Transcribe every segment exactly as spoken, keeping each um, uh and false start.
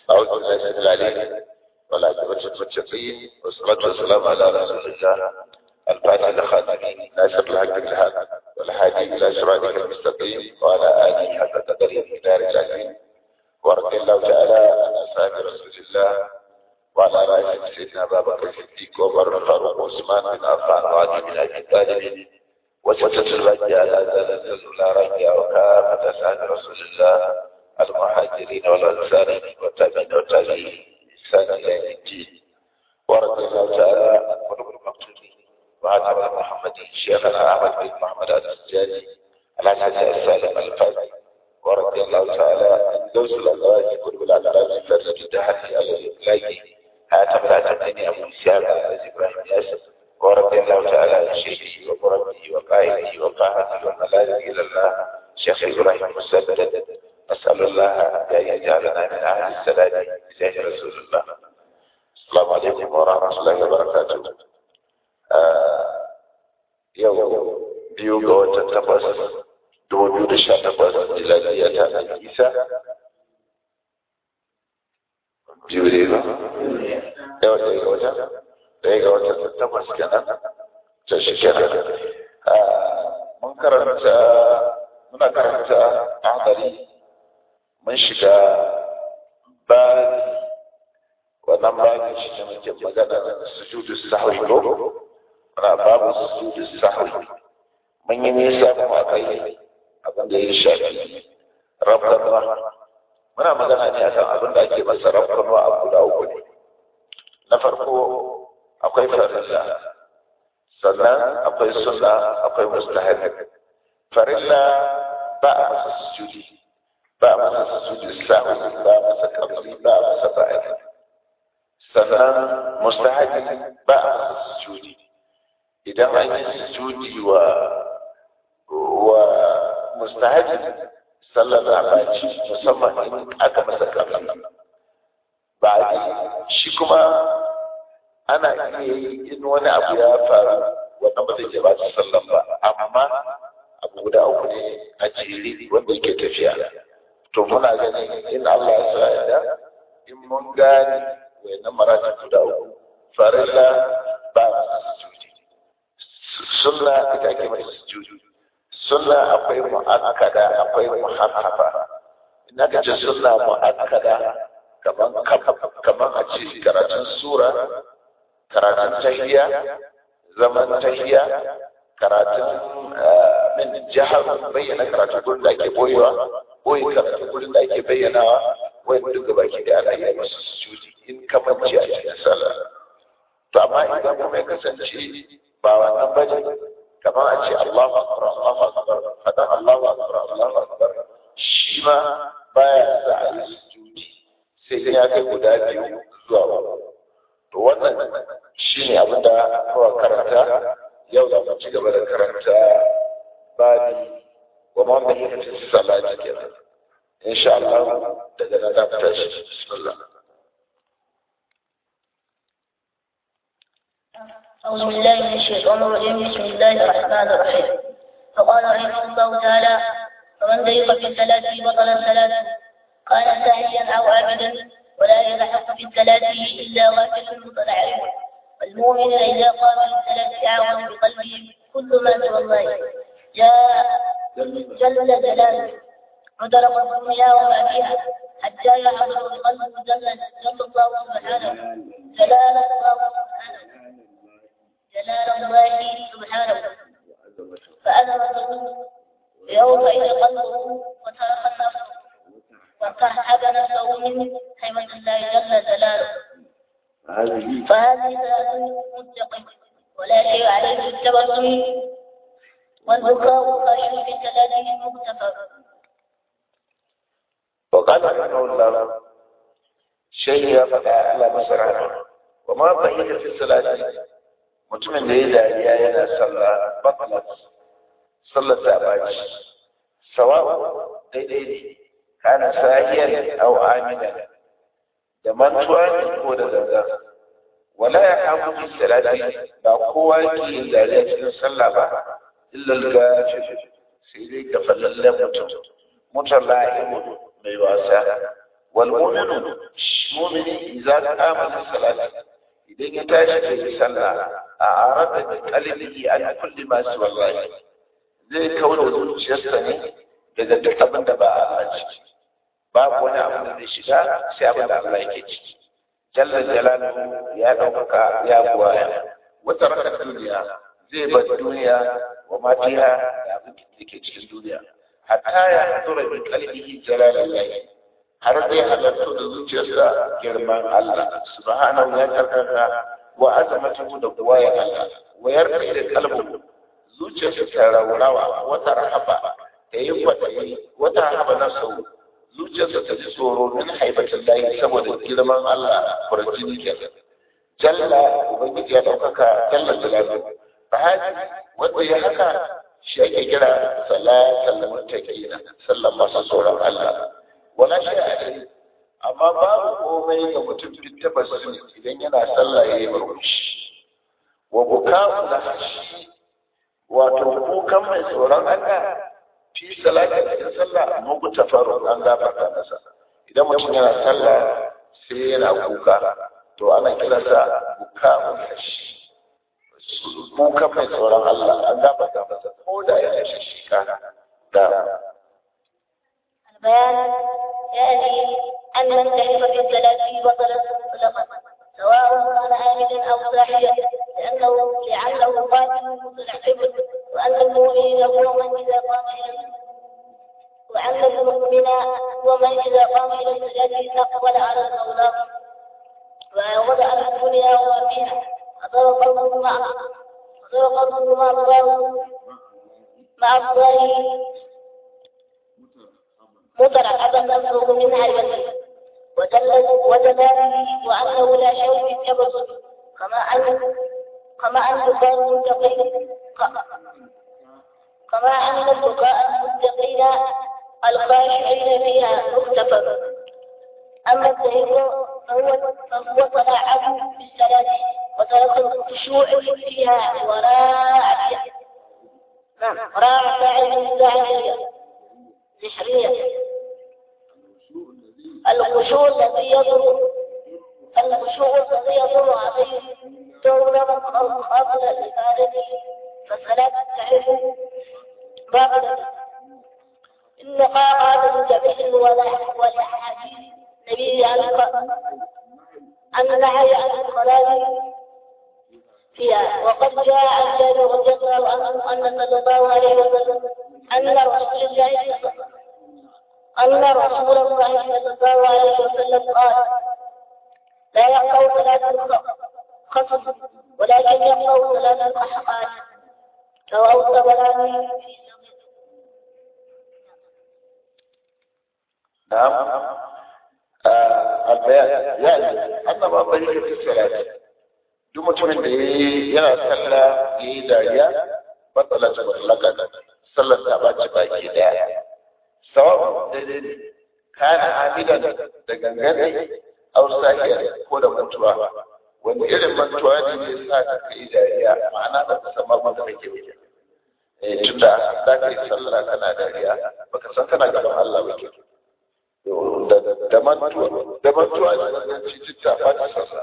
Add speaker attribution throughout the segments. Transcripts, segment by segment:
Speaker 1: أعوذ بالله من العليم والعاقبة للمتقين والصلاة والسلام على رسول الله الفاتح لخاتمين ناصر الحق بالحق والهادي إلى صراطك المستقيم وعلى آله حق قدره الدار العظيم ورضي الله تعالى عن أصحاب رسول الله وعلى رأي سيدنا أبا بكر الصديق وعمر الفاروق وعثمان بن عفان وعلي بن أبي طالب وستة الرجاء على ذلك لا رجاء وكافة أصحاب رسول الله المهاجرين والأنصار والتابعين والتابعين إحسان إلى يوم الدين ورضي الله تعالى عن قلوب المقتولين وعن أبي محمد شيخنا أحمد بن محمد السجاني الحسن السالم الفازي ورضي الله تعالى عن دوس الأزواج قلوب الأعلام فرد الدهر على الإطلاق هاتم العتمين أبو إسحاق على إبراهيم ياسر ورضي الله تعالى عن شيخي ومربي وقائدي وقاهتي وملاذي إلى الله شيخ إبراهيم مسدد أسأل الله أن يجعلنا من أهل السلام بجاه رسول الله. السلام عليكم ورحمة الله وبركاته. يوم بيوغا وتتبس دوجود الشاتبس إلى الإيسا بيوغا يوم بيوغا بيوغا وتتبس كنا تشكرا منكرا منكرا أعضلي mun shiga babi wannan babi shi ne muke magana da sujudu sahwi ko ana babu sujudu sahwi mun yi nisa kuma kai abin da ya shafi rabbanwa muna magana ne akan abin da ake masa rabbanwa a guda uku ne na farko akwai farilla sannan akwai sunna akwai mustahab farilla ba a masa sujudi ba a masa sujud sahwi ba a masa kabli ba a masa ba'id sannan mustahabi ba a masa sujudi idan an yi sujudi wa wa mustahabi sallar abaci musamman in aka masa kabli ba'id shi kuma ana iya yi in wani abu ya faru wannan ba zai ba ta sallar ba amma abu guda uku ne a jere wanda yake tafiya to muna ganin in Allah ya sa ya in mun gane wayannan marata guda uku farilla ba sujudi sunna ita ke mai sujudi sunna akwai mu'akkada akwai muhaffafa in aka ce sunna mu'akkada kaman kaman a ce karatun sura karatun tahiyya zaman tahiyya karatun min jihar bayyana karatun gurin da ake boyewa boye karatun gurin da ake bayyanawa wai duka baki da ana yi masu sujudi in kamanci a cikin sallah to amma idan kuma ya kasance ba wannan bane kamar a ce Allahu akbar Allahu akbar fadan Allahu akbar Allahu akbar shi ma baya za a yi sujudi sai ya kai guda biyu zuwa uku to wannan shine abin da kowa karanta yau da mu ci gaba da karanta babi wa ma bayyana salati kenan insha Allah daga nan da tashi bismillah
Speaker 2: أعوذ بالله من الشيطان الرجيم بسم الله الرحمن الرحيم فقال رحمه الله تعالى فمن ضيق في الصلاة بطل الصلاة كان ساهيا أو عابدا ولا يلحق في الصلاة إلا غافل متلعب والمؤمن إذا قام للصلاة أعظم بقلبه كل ما سوى الله جاء جل جلاله ودرك الدنيا وما فيها حتى يحضر بقلبه جل جل الله سبحانه جلال الله سبحانه جلال الله سبحانه فأذرته يومئذ قلبه وترك نفسه وكهب نفسه من حمد الله جل جلاله فهذه ثلاث متقين ولا شيء عليه التبسم والبكاء خير في كلامه المغتفر.
Speaker 1: وقال رحمه الله شيء فلا مسرعه وما بقيت في الصلاة mutumin da ya dariya yana sallah batlat sallar ta baci sawa daidai ne kana sahiyan aw amina da mantuwa ne ko da zanga wala ya hamu fi salati ba kowa ke yin dariya cikin sallah ba illa al-gafir sai dai ka fallalle mutum mutallaibu mai wasa wal mu'minu mu'mini idza qama lis-salati idan ya tashi da sallah a arada bi qalbihi an kulli ma siwa Allah zai kawo zuciyarsa ne daga duk abin da ba Allah ciki babu wani abu da zai shiga sai abin da Allah yake ciki jalla jalaluhu ya dauka ya buwaya wata raka duniya zai bar duniya wa ma fiha da abin da yake cikin duniya hatta ya hadura bi qalbihi jalalullahi har zai halarta da zuciyarsa girman Allah subhanahu ya karkata wa azamatu da buwaya Allah wa yarda da kalbu zuciyarsa ta raurawa wata rahaba da yi kwatayi wata rahaba na sau zuciyarsa ta ji tsoro min haibatin layi saboda girman Allah farjini ke jalla ubangiji ya ɗaukaka jalla jalalu fa hadi wanda ya haka shi ake kira salatan muttaqina sallan masu tsoron Allah wala shi a amma babu komai ga mutum tabbasin idan yana sallah yayi murmushi wa buka'u lahashi wato kukan mai tsoron Allah fi salati cikin sallah muku tafarru an gafarta masa idan mutum yana sallah sai yana kuka to ana kiransa buka'u lahashi kukan mai tsoron Allah an gafarta masa ko da yana shishika da
Speaker 2: البيان يعني أن من كلم في الصلاة بطلت صدقة سواء كان آمنا أو ساحيا لأنه لعله قاتل متلعب وأن المؤمن هو من إذا قام إلى وأن المؤمن هو من إذا قام إلى الصلاة أقبل على المولى ووضع الدنيا وفيها أضر قلبه مع أضر قلبه مع الله مع الله مترعبا نفسه من هيبته وجلاله وأنه لا شيء يتبصر كما أن كما أن بكاء المتقين كما أن بكاء المتقين الخاشعين فيها مختفر أما الزهيد فهو فهو تلاعب بالصلاة وترك الخشوع فيها وراء نعم راء فاعل داعية سحرية الخشوع الذي يضر الخشوع الذي يضر عليه دورا قبل العبادة فصلاة تعرف باطلة إن قاعدة جميع والأحاديث نبي أن نهي عن الصلاة فيها وقد جاء عن جابر رضي الله عنه أن صلى الله عليه وسلم أن رسول الله أن رسول الله صلى الله عليه وسلم قال لا يقرأ صلاة الخصم ولكن يقرأ صلاة الأحقاد رواه الطبراني في
Speaker 1: نعم البيان يعني أن ما طريقة الصلاة duk mutumin da yana sallah ya yi dariya matsalar mutlaka sallar ta ba ci baki daya sawa'un daidai ne kana amidan da gangane aw sahiya ko da mantuwa wani irin mantuwa ne ne sa ka kai dariya ma'ana ba ka san abin da kake yi eh tunda za ka yi sallah kana dariya baka san kana gaban Allah ba ke da da mantuwa da mantuwa ne da citta ba ta sasa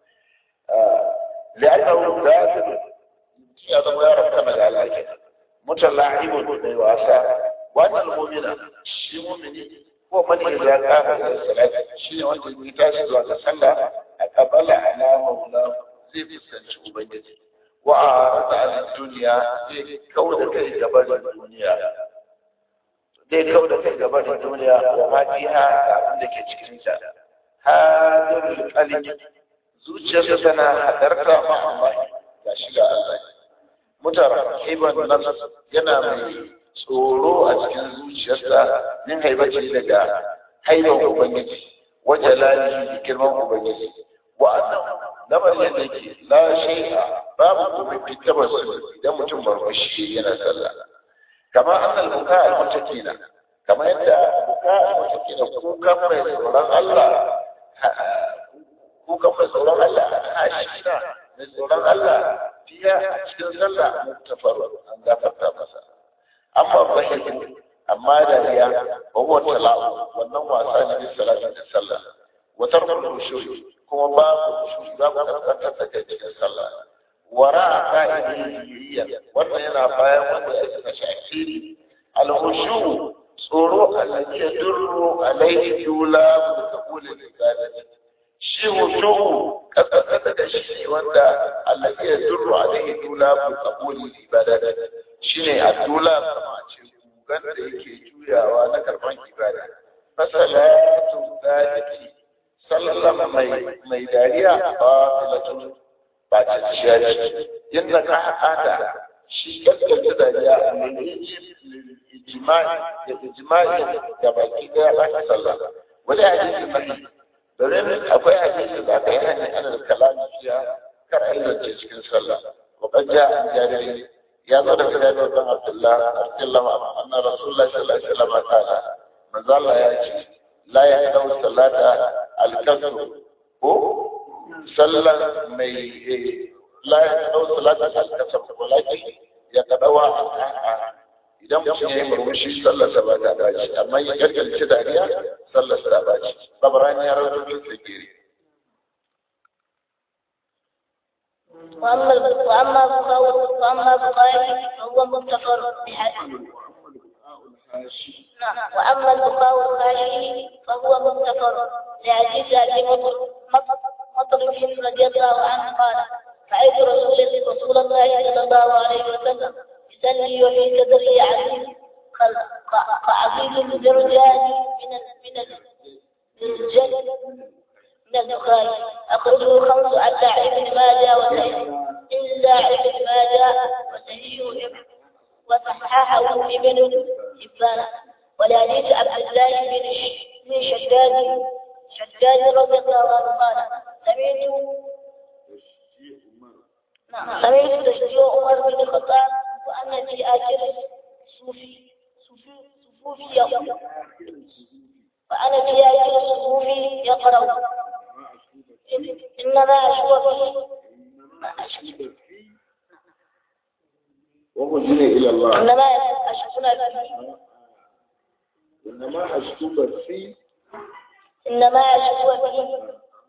Speaker 1: لأنه ذات هذا ما يعرف كما قال لك متلاعب بالواسع وأن المؤمن الشيء مؤمن هو من إذا قام إلى الصلاة الشيء وأنت يتاسد وتصلى أقبل على مولاه زي في السنة أبنجي وأعرض عن الدنيا زي كودة كي قبل الدنيا زي كودة كي قبل الدنيا وما فيها عندك تكنسا هذا القلب zuciyarsa tana hadarta ma Allah ga shiga Allah mutarahiban nafs yana mai tsoro a cikin zuciyarsa min haibaci daga haiban ubangiji wa jalali da girman ubangiji wa annahu lamarin da yake la shay'a babu kuma fitabar su idan mutum barbashi yana sallah kama annal buka al mutakina kama yadda buka al mutakina ko kafai tsoron Allah ko kan mai tsoron Allah a shina mai tsoron Allah fiya a cikin sallah mutafarru an gafarta masa amma bahin amma dariya wa huwa tala'u wannan wasa ne bi salati da sallah wa tarkul khushu' kuma babu khushu' babu kaskantar da cikin sallah wara qa'idiyya wannan yana bayan wanda ake kashi akiri al khushu' tsoro alladhi yadurru alayhi jula bi qabul al-ibadati shi khushu' kaskantar da shi wanda alladhi yadurru alayhi jula bi qabul al-ibadati shine adula kama ce gugan da yake juyawa na karban ibada fasalatu daliki sallama mai mai dariya ba filatu ba ta ciyaci inda ka hada shi gaskata dariya ne ijma'i da ijma'i da baki da ba sallah wani hadisi sahihi domin akwai hadisi da kai hanyar ana kalamin ya kar ayyuka cikin sallah wa qad ja'a jari ya zo da kada da dan Abdullah Abdullah anna Rasulullah sallallahu alaihi wasallam qala manzo Allah ya ce la yaqau salata al-kasr ko sallan mai la yaqau salata al-kasr walakin ya kadawa idan mutum ya yi murmushi sallar sa ba ta baci amma ya gargalce dariya sallar sa ta baci sabrani ya rawaito fikiri
Speaker 2: وأما وأما بقاء وأما بقائه فهو مغتفر بحسب وأما البقاء الخاشي فهو مغتفر لحديث أبي مطرف رضي الله عنه قال رأيت رسول رسول الله صلى الله عليه وسلم يصلي وفي صدره عزيز كعزيز الدرجات من من الرجال من الدخان أخرجه الخمس حتى ابن ماجه وسهيل إلا ابن ماجه وسهيل وصححه ابن حبان ولحديث عبد الله بن شداد شداد رضي الله عنه قال سمعت سمعت تشجيع عمر بن الخطاب وأن في آخر صوفي صوفي صوفي وأنا في آخر صوفي يقرأ إنما أشكو فيه
Speaker 1: وهو جني إلى الله
Speaker 2: إنما أشكونا فيه
Speaker 1: إنما أشكو فيه
Speaker 2: إنما أشكو فيه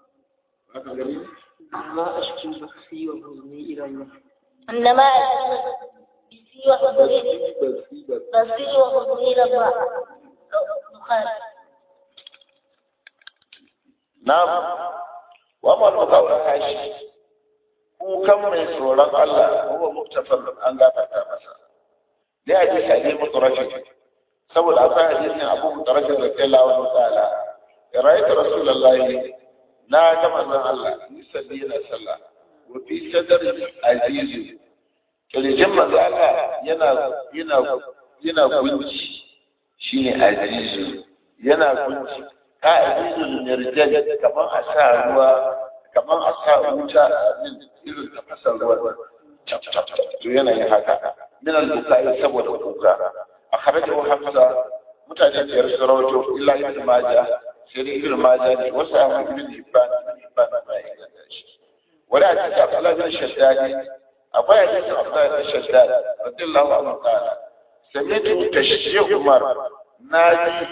Speaker 3: إنما أشكو بثي وحزني إلى الله
Speaker 2: إنما أشكو بثي وحزني بثي وحزني إلى الله بخاري.
Speaker 1: نعم وأما البقاء الحاشي وكم من سورة الله هو مكتفل أن لا تتامسا لحديث أبي مترجم سوى الأفاة حديث أبو مترجم رضي الله تعالى رأيت رسول الله ناجم أن الله يسلي صلى وفي صدر عزيز كالجمع الله ينا ينا ينا كنتي شيء عزيز ينا كنتي ka'idul mirjal kaman a sa ruwa kaman a sa wuta irin da fasar ruwa to yana yin haka min al-bukai saboda kuka akhrajahu hamza mutane da yarsu rawato illa ibn majah sai ibn majah ne wasu amma ibn hibban hibban ma ya shi wala ta Abdullah bin Shaddad akwai hadisi Abdullah bin Shaddad radiyallahu anhu qala sami'tu tashji'u Umar naji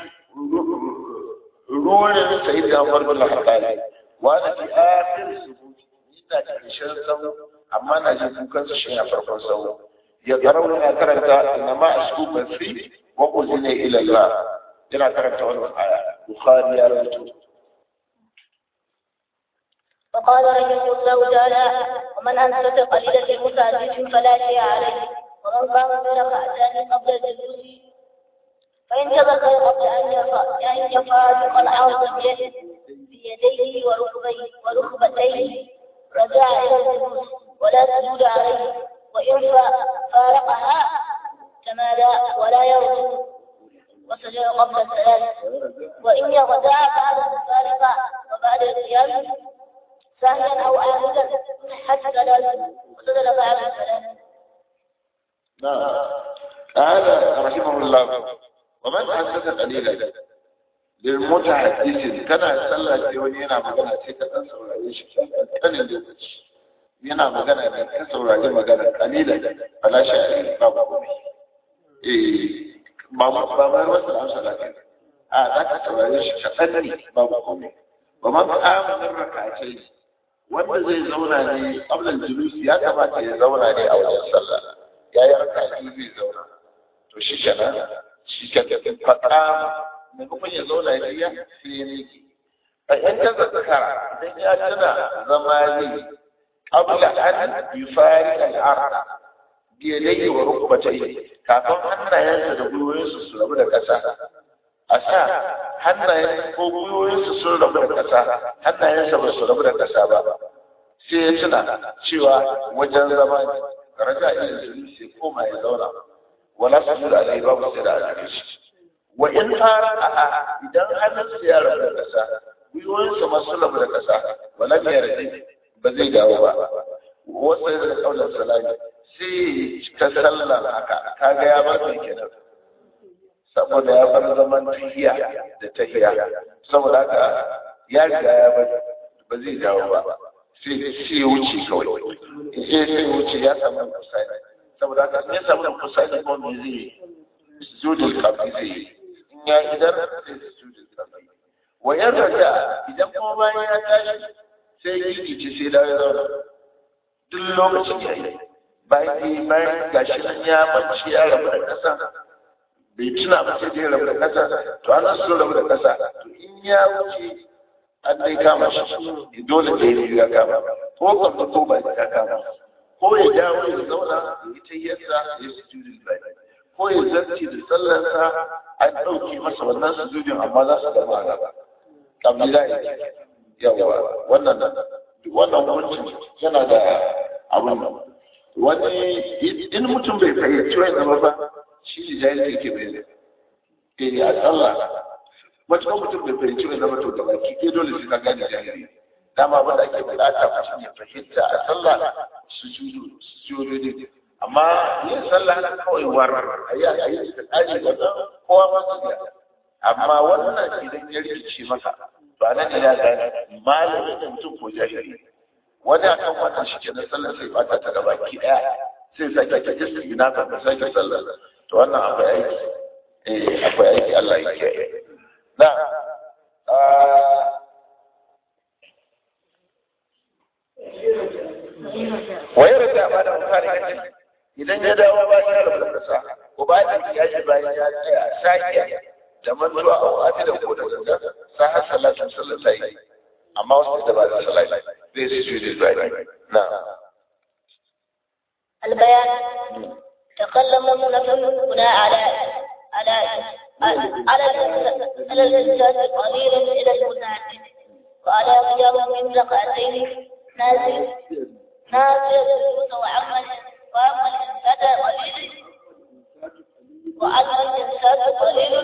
Speaker 1: ruwan sai da Umar bin Khattab wani fi akhir sujud ina da kishin sau amma na ji kukan su shi a farkon sau ya garauna na karanta inna ma ashku basi wa uzina ila Allah ina karanta wannan aya Bukhari ya rawaito
Speaker 2: وقال رحمه الله تعالى ومن أنصت قليلا لمساجد فلا شيء عليه ومن قام بركعتان قبل الجلوس فإن تذكر قبل أن يفارق الأرض بيديه وركبيه وركبتيه رجع إلى الجلوس ولا سجود عليه وإن فارقها تمادى ولا يرجو وسجد قبل الثلاث وإن يغدع بعد الفارقة وبعد القيام سهلا أو عامدا حتى ثلاث وسجد بعد الثلاث.
Speaker 1: نعم هذا رحمه الله ومن أنسك قليلا للمتحدث كان يصلى في ونينا مغنى سيكا تنسوا عليه كان يدوك ينا مغنى تنسوا عليه مغنى قليلا فلا شيء بابا إيه ba ba mai wasu amsa lafiya a za ka saurare shi kaɗan ne babu komai ba ma ka amin rakatai wanda zai zauna ne ƙablan julusi ya kamata ya zauna ne a wajen sallah ya yi rakatai zai zauna to shi kenan shi kenan faɗa maimakon ya zauna ya yi sai ya miki a yan kaza zakara idan ya tuna zama zai ƙabla an yi fari al'arda biyadai wa rukubatai kafin hannayensa da gwiwoyinsu su rabu da ƙasa a sa hannayen ko gwiwoyinsu sun rabu da ƙasa hannayensa ba su rabu da ƙasa ba sai ya tuna cewa wajen zama ne raja irin su sai koma ya zauna wala su da alai babu sai da alai shi wa in fara a idan hannunsa ya rabu da ƙasa gwiwoyinsa ma sun rabu da ƙasa wala ya rage ba zai dawo ba wasu da kaunar salami sai ka sallar haka kaga ya bar mai kenan saboda ya bar zaman tahiya da tahiya saboda haka ya riga ya bar ba zai dawo ba sai sai ya wuce kawai sai sai wuce ya samu kusai saboda haka ya samu kusai ko me zai sujudul qabli zai in ya idan sai sujudul qabli wa yarda idan kuma bayan ya tashi sai ya yi ce sai da ya zauna duk lokacin ya yi bayan bayan gashi nan ya manci ya rabu da ƙasa bai tuna ba sai dai rabu da ƙasa to an so rabu da ƙasa to in ya wuce an dai kama shi dole da ya kama ko kwanta ko ba ya kama ko ya dawo ya zauna ya yi ta yasa ya sujudin bai ko ya zarce da sallarsa an ɗauke masa wannan sujudin amma za su gama gaba kabila ya yawa wannan wannan hukuncin yana da abin nan wani in mutum bai fahimci wani zama ba shi ne jahilci ke bai ne eh a tsalla matuƙar mutum bai fahimci wani zama to da baki ke dole sai ka gane jahili dama abin da ake buƙata mutum ya fahimta a tsalla su judo su judo ne amma yin sallah na kawai war a yi a yi da tsari wannan kowa ma su biya amma wannan idan ya rikice maka to anan ne ya gane malamin da mutum ko jahili wani a kan wannan shi ke na sallar sai bata ta gaba ki ɗaya sai sake ta iska ina kan ka sake sallar to wannan akwai aiki eh akwai aiki Allah ya kiyaye na wayar da ba da mutane idan ya dawo ba ya rabu da kasa ko ba ya ji bayan ya tsaya sake da mantuwa a wani da ko da ganga sai har sallar sallar sai amma wasu da ba da sallar zai su yi zai na
Speaker 2: البيان تكلم المنفذ هنا على على على على الإنسان قليلا إلى المتعدد وعلى قيام من ركعتين نازل نازل وعمل وعمل الإنسان قليل وعمل الإنسان قليل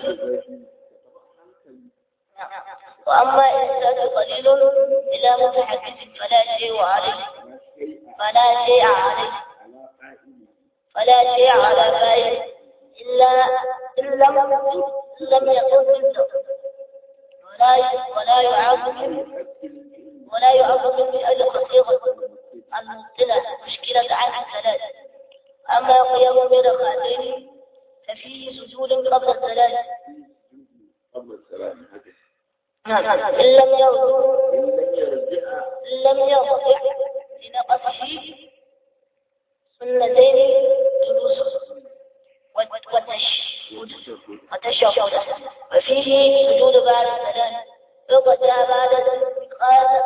Speaker 2: وأما الإنسان قليل إلى متحدث فلا شيء عليه فلا شيء عليه فلا شيء على فاعل إلا إن لم لم يكن منه ولا ولا يعاقب ولا يعاقب بأجل خطيئة المبتلى مشكلة عن الثلاث أما قيام بركعتين ففيه سجود قبل الثلاث
Speaker 1: قبل السلام
Speaker 2: إن لم يرجع إن لم يرجع لنقصه سنتين جلوس والتشهد وفيه سجود بعد السلام يقطع بعد الاستقلال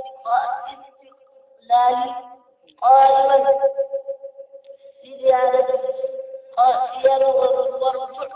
Speaker 2: قائما بزيادة قاسيا والركوع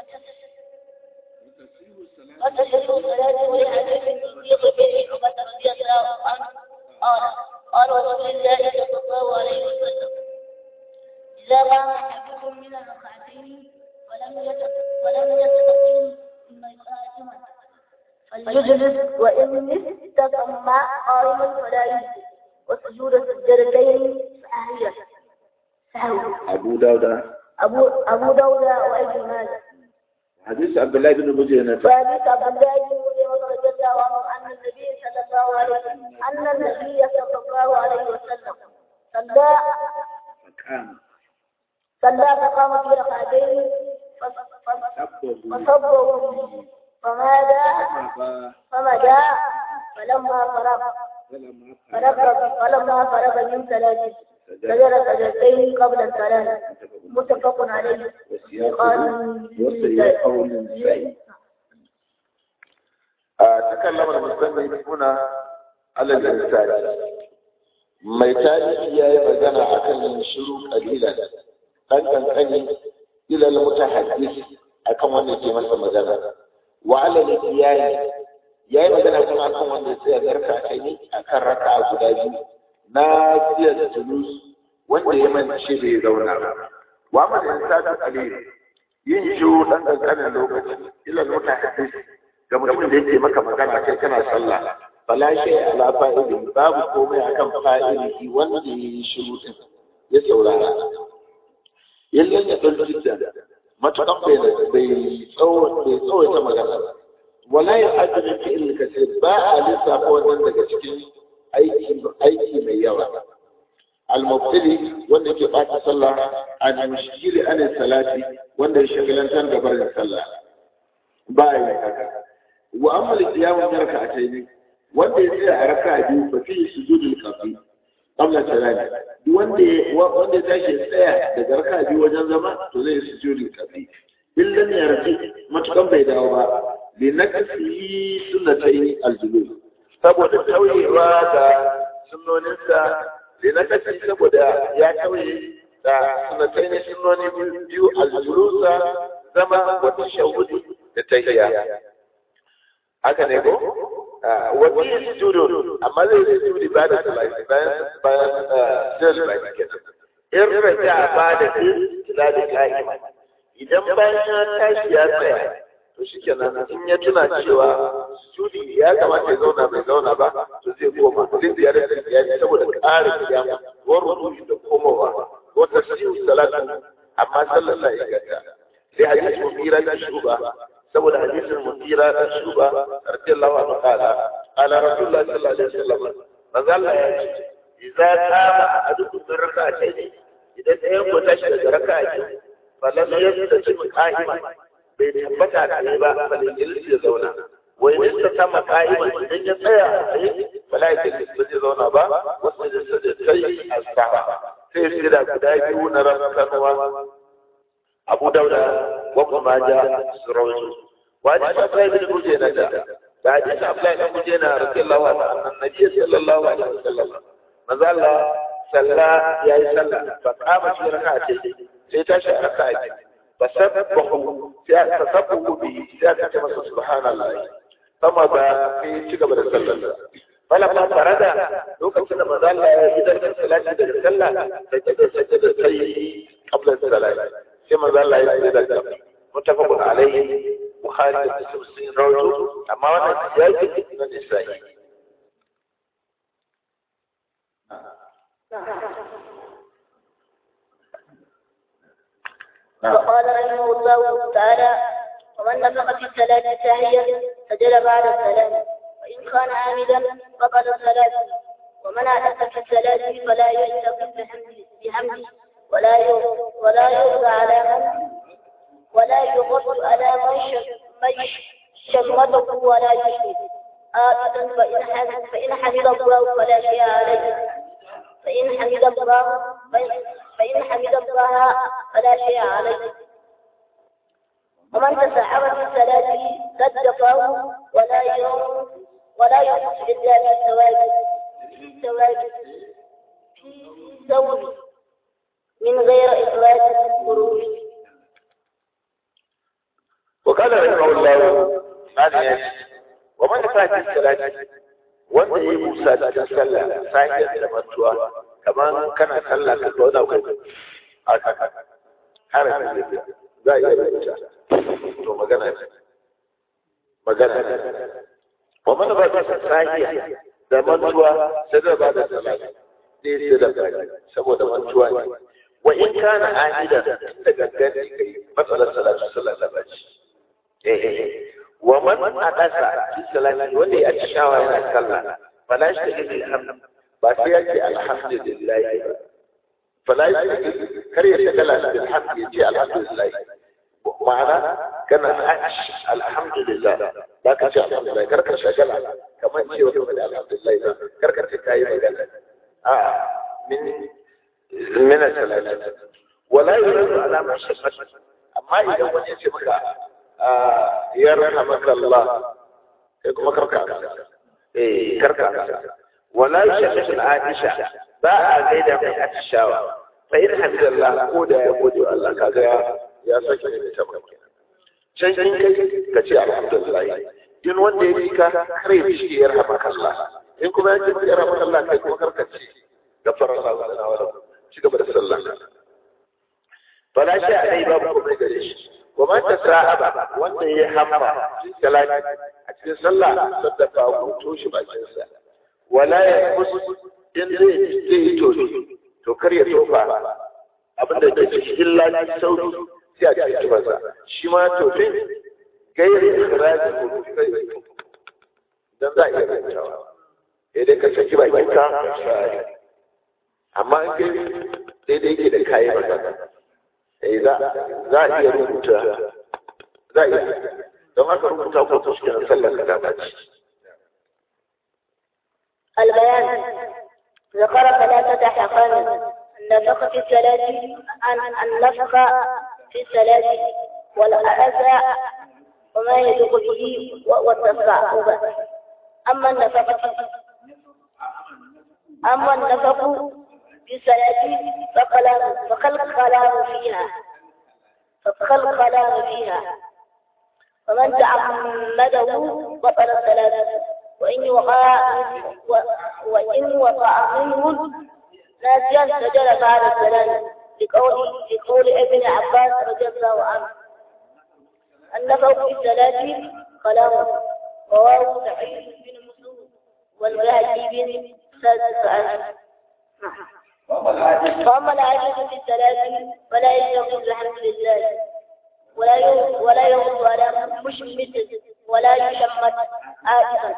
Speaker 2: وتصح الصلاة ولحديث الصديق بن عمر رضي الله عنه قال قال رسول الله صلى الله عليه وسلم إذا قام أحدكم من الركعتين ولم ولم يستقيم ثم يقاتم فليجلس وإن استقام قائما فلا يجلس وسجود السجدتين سهوية سهو
Speaker 1: أبو داود
Speaker 2: أبو أبو داود وابن ماجه
Speaker 1: حديث عبد الله بن مجينة
Speaker 2: وحديث عبد الله بن مجينة رضي الله عنه أن النبي صلى الله عليه وسلم أن النبي صلى الله عليه وسلم صلى
Speaker 1: فقام
Speaker 2: صلى فقام في ركعتين فصبوا به فماذا فمدى فلما فرغ فرغ فلما فرغ من ثلاثه سجد سجدتين قبل السلام متفق عليه.
Speaker 1: تكلم المصنف هنا على الإنسان mai tarihi ya yi magana a kan yin shiru ƙalilan ɗan ƙanƙani ilal mutahaddis a kan wanda ke masa magana wa alal iyayi ya yi magana kuma akan wanda sai ya zarka kai a kan raka guda biyu na jiya da tulus wanda ya mance bai zauna ba wa amma da insanu qalil yin shiru ɗan ƙanƙanin lokaci ilal mutahaddis ga mutumin da yake maka magana kai kana sallah fala shay ala fa'ili babu komai akan fa'ili wanda yayi shiru din ya saurara yallan ya dan jidda matakan bai bai tsawo bai tsawo ta magana wala ya ajri fi il kasir ba a lissafa wannan daga cikin aiki aiki mai yawa al mubtili wanda ke bata sallah an mushkili an salati wanda ya shagalantar da barin sallah ba yi haka wa amma al-qiyam rak'atayn wanda ya tsaya a raka biyu fa fi sujudul qabli qabla salami duk wanda wanda ya tashi tsaya daga raka biyu wajen zama to zai sujudul qabli illan ya rafi matukan bai dawo ba li nakfi sunnatayn al-julus saboda tauyewa da sunnoninsa li nakfi saboda ya tauye da sunnatayn sunnoni biyu al-julus zama wa tashahhud da tahiyya haka ne ko wani sujudu amma zai yi sujudi ba da salati bayan bayan zai bai kenan in raja ba da tilali qaima idan bayan ya tashi ya tsaya to shikenan in ya tuna cewa sujudi ya kamata ya zauna bai zauna ba to zai koma din da ya rasa ya saboda ƙarin kiyama wa rudu da komowa wa tasbihu salatu amma sallallahu alaihi wasallam sai hadisi mubira da shuba saboda hadisin mutira da shuba radiyallahu anhu qala qala rasulullah sallallahu alaihi wasallam manzo Allah ya ce idza qama ahadukum min rak'atayn idan ɗayan ko tashi daga raka'a falan yastati qa'iman bai tabbata da ba falan yilsi ya zauna wai ne ta kama qa'iman idan ya tsaya sai malaika ba zai zauna ba wasu da sai as-sa'a sai sai da guda biyu na raka'a Abu Dawud wa Ibn Majah surawi wa hadith Abdullah ibn Bujayna da hadith Abdullah ibn Bujayna radiyallahu anhu annabi sallallahu alaihi wasallam manzo Allah salla yayi salla fa qama fi rak'ati sai tashi rak'ati fa sabbahu sai aka sabbahu bi sai aka ce masa subhanallahi sama ba sai ci gaba da sallar falamma farada lokacin da manzo Allah ya yi da salati daga sallah sai ta sajjada sai qabla salati sai manzo Allah ya yi da sallah muttafaqun alayhi bukhari da muslim sun rawaito amma wannan siyasi na nisa'i
Speaker 2: وقال رحمه الله تعالى ومن نفق في الصلاة ساهيا سجد بعد السلام وإن كان عامدا فقد الصلاة ومن أحدث في الصلاة فلا يلتقي بحمده ولا ولا يرضى على من ولا يغض على من شمته ولا يشرك آبدا فإن حمد فإن حمد الله فلا شيء عليه فإن حمد الله فإن حمد الله فلا شيء عليه ومن تسعب في الصلاة صدقه ولا يوم ولا يحس إلا في الثواب في الثواب في ثوب من غير إخراج الخروج.
Speaker 1: وقال رحمه الله هذا ومن فات الصلاة wanda ya yi musa cikin sallah sa'iyar da mantuwa kamar kana sallah ka zauna kai a harafin da za a iya rubuta to magana ce magana ce wa mana ba ta sahiya da mantuwa sai da ba da sallah sai sai da ba saboda mantuwa ne wa in kana ahida da gangan kai matsalar salatu sallah da baci eh eh wa man adasa fi salati wanda ya atishawa yana sallah fala shi alhamd ba sai yake alhamdulillah fala shi kar ya shagala bil hamd yace alhamdulillah ma'ana kana alhamdulillah za ka ce alhamdulillah karka shagala kamar ce wata wani alhamdulillah karka ce kayi magana a min min salati wala yuridu ala ma shaqat amma idan wani ya ce maka ya rahmaka Allah kai kuma karka eh karka wala yashaqu al-aisha ba a gaida mai atishawa fa in hamdalillah ko da ya gode Allah kaga ya ya sake ne ta maka can in kai ka ce alhamdulillah in wanda ya fika kare shi ya rahmaka Allah in kuma ya ce ya rahmaka Allah kai kuma karka ce gafara Allah lana wa lakum ci gaba da sallah fala sha alai babu kuma gare shi wa man tasa'aba wanda ya hamma cikin salati a cikin sallah sadaka ko to shi bakin sa wala ya kus in zai zai to to kar ya tofa abinda ke cikin lafi sauri sai a cikin masa shi ma tofin gairi ikiraji ko kai dan za a iya rantawa idan ka saki bakin ka amma in kai daidai yake da kayan magana eh za za a iya rubuta za a iya don haka rubuta ko to cikin sallar ka ta ci
Speaker 2: البيان ذكر ثلاثة أحكام النفخ في الصلاة النفخ في الصلاة والأذى وما يدق به والتصاعب أما النفخ أما النفخ في الصلاة فكلام فخلق كلام فيها فخلق كلام فيها فمن تعمده بطل الصلاة وإن وقع وإن وقع منه ناسيا سجل بعد السلام لقول لقول ابن عباس رضي الله عنه النفخ في الصلاة كلام رواه سعيد بن مسعود والبهجي بن سعد. فأما العاجز في الصلاة فلا يجوز الحمد لله ولا ولا يغض على مشمت ولا يشمت آسفا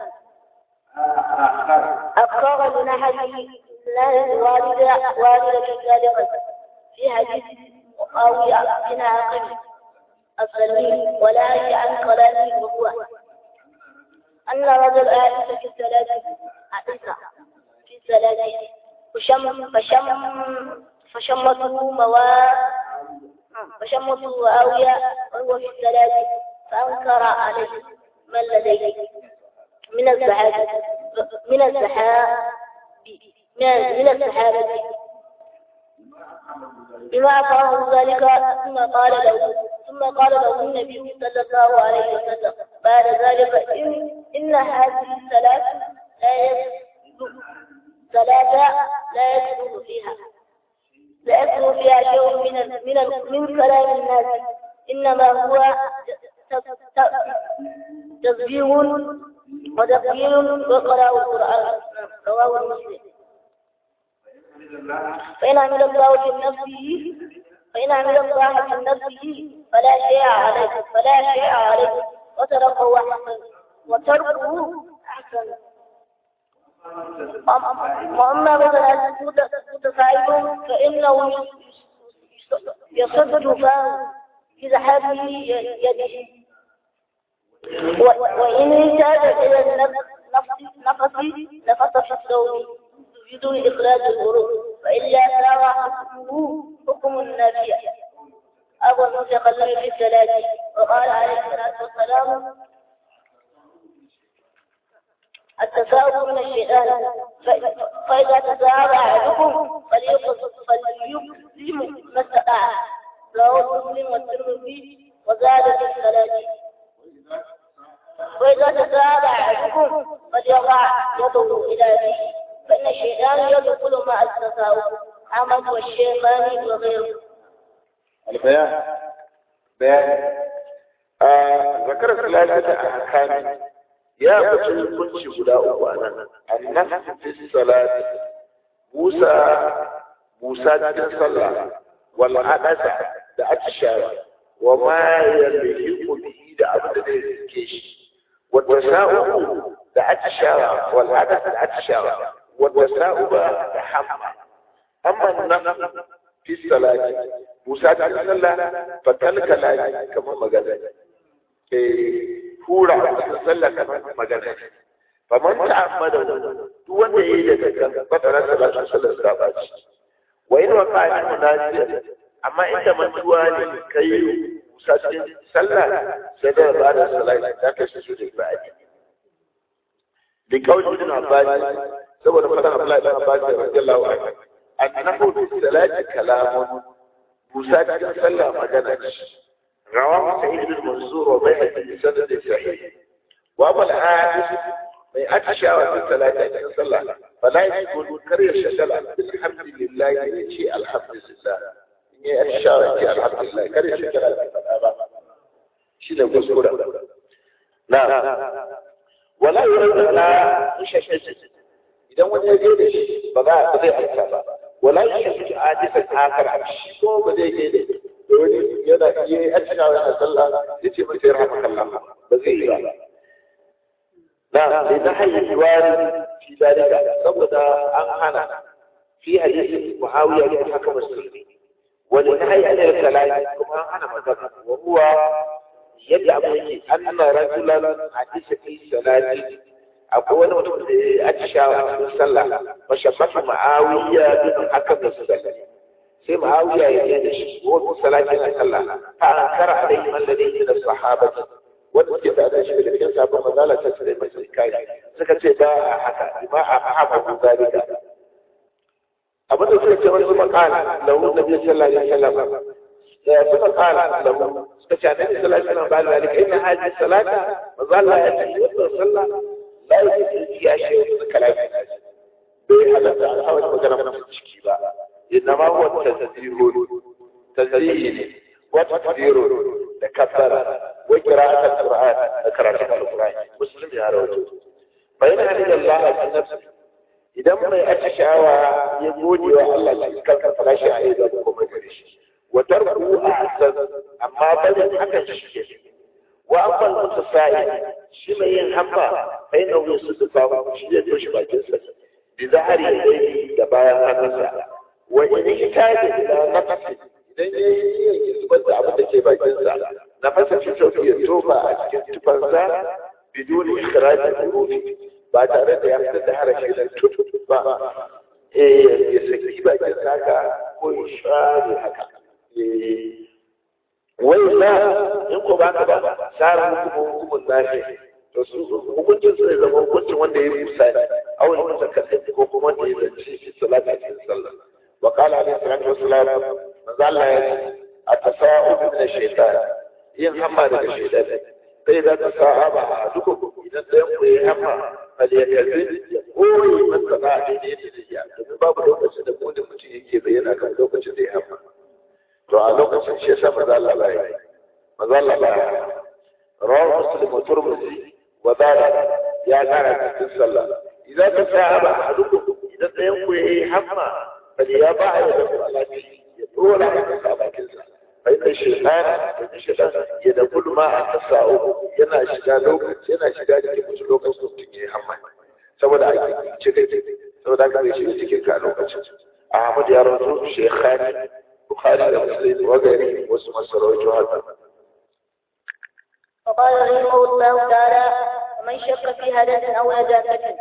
Speaker 2: أقر لنحله والدة والدة ذلك في حديث معاوية بن عاقل السلمي ولا عن كلامه وهو أن رجل آتى في الصلاة آتى في الصلاة فشم فشم فشمته موا فشمته معاوية وهو في الصلاة فأنكر عليه من لديه من الزحاب من الزحاب من الزحابة بما أفعله ذلك ثم قال له ثم قال له النبي صلى الله عليه وسلم بعد ذلك إن, إن هذه الصلاة لا يسجد صلاة لا يسجد فيها لا يسجد فيها شيء من من من كلام الناس إنما هو تسبيح وتقييم وقراءة القرآن رواه مسلم. فإن عمل الله في نفسه فإن عمل الله في نفسه فلا شيء عليه فلا شيء عليه وتركه أحسن وتركه أحسن. وأما مثلا متفاعل فإنه يصد فاه في زحابه يده وإن احتاج إلى النفس نفس في الثوب بدون إخراج الغروب فإلا سار حكمه حكم النافية أو المتكلم في الصلاة وقال عليه الصلاة والسلام التساؤل من الشيطان فإذا تساءل أحدكم فليقسم ما استطاع رواه مسلم والترمذي وزاد في الصلاة وإذا تساءل أحدكم فليضع يده إلى فيه فإن الشيطان يدخل مع التساؤل أحمد والشيخان وغيره.
Speaker 1: البيان بيان آه ذكر ثلاثة أحكام يا بطل كنت غداء وأنا النفس في الصلاة موسى موسى في الصلاة والعدسة دعتشاوى وما يليق به دعبد الكيش والتساؤل دعتشاوى والعدسة دعتشاوى والتساؤل تحمل أما النفس في الصلاة Musa ta sallah fa kalkala kamar magana eh hura ta sallah kamar magana fa man ta'ammada duk wanda yayi da kankan fatara salatu sallar da ba ci wa in wa qa'a munasiya amma inda mantuwa ne kai Musa cikin sallah sai da ba da salati ta kai su da ba'adi bi kauli ibn Abbas saboda fadan Abdullah ibn Abbas radiyallahu anhu annahu fi salati kalamun Musa cikin sallah magana ce rawahu Sa'id bin Mansur wa Bayhaqi bi sanad sahih wa abul hadith mai atishawa cikin salati cikin sallah fala yakun kariya shagala alhamdulillah yace alhamdulillah ne atishawa ce alhamdulillah kariya shagala ba shi da kuskura na wala yurda la shashasha idan wani ya gaida shi ba za a zai aika ba wala yashashu hadisan akar shi ko ba zai gaida wani yana iya atishawa yana sallah yace masa yarhamukallah ba zai yi ba نعم لنحي الوارد في ذلك سبب أنحنى في حديث معاوية للحكم السلمي ولنحي عن الكلام كما أنحنى مذكر وهو يدعم أن رجلا حديث في صلاة أقول وتقول أتشاء من صلى فشفت معاوية بالحكم السلمي سي معاوية يدعش هو في صلاة صلى فأنكر عليهم الذين من الصحابة wanda suke da shi da cikin sabon mazala ta tsare mai kai suka ce ba a haka ba a fahimta ko zalika abin da suka ce wani su makala lahu nabi sallallahu alaihi wasallam ya su makala lahu suka ce annabi sallallahu alaihi wasallam ba zalika inna hadhihi salata mazalla ya ce wannan sallah la yake ya shi da kalami bai halatta a hawa magana mun ciki ba inna ma huwa tazdiru tazdiru wa tadbiru da kabbara وقراءة القرآن قراءة القرآن مسلم يا رجل فإن هذه الله في نفسه إذا ما أتشاوى يقول يا الله كذا فلا شيء أيضا بكم جريش وتركوا أحسن أما بدل حتى تشكيل وأما المتسائل شما ينحبا فإنه يصدقه شيء يشبه جنسا بظهر يديه دبايا خمسة وإن احتاج إلى نقص إذا يثبت عبد كيف جنسا نفس في صوتي التوبة أجل تفنزا بدون إخراج الحروف بعد أن يأخذ دهر شيء التوبة يسكيبا جنساكا ويشعر هكا وإلا ينقو بعد بعد سار حكم حكم الناشي hukuncin su ne zama hukuncin wanda ya yi musani a wani mutakassin ko kuma wanda ya zanci fi salati a cikin sallah wa qala alaihi salatu wassalam manzo Allah ya ce at-tasa'ub min ash-shaytan yin hamma daga shaidan sai da ta sahaba a duka idan da yanku ya hamma fal ya kazi ya koyi masa ba da ne da ya domin babu lokacin da kodin mutum yake bayyana kan lokacin da ya hamma to a lokacin shi yasa maza Allah ba ya maza Allah ba ya rawu muslim wa turmuzi wa dara ya kana cikin sallah idan ta sahaba a duka idan da yanku ya hamma fal ya ba ya da Allah ya dora masa sabakin sa فإن الشيطان الشيطان يدخل ما التساؤل yana shiga lokaci yana shiga cikin mutum lokacin da take hamma saboda ake cike saboda ake shiga cikin ka lokacin Ahmad ya rawaito Sheikhani Bukhari da Muslim wa gari wasu masarautu haka
Speaker 2: وقال رحمه الله تعالى ومن شك في حدث أو نجاسة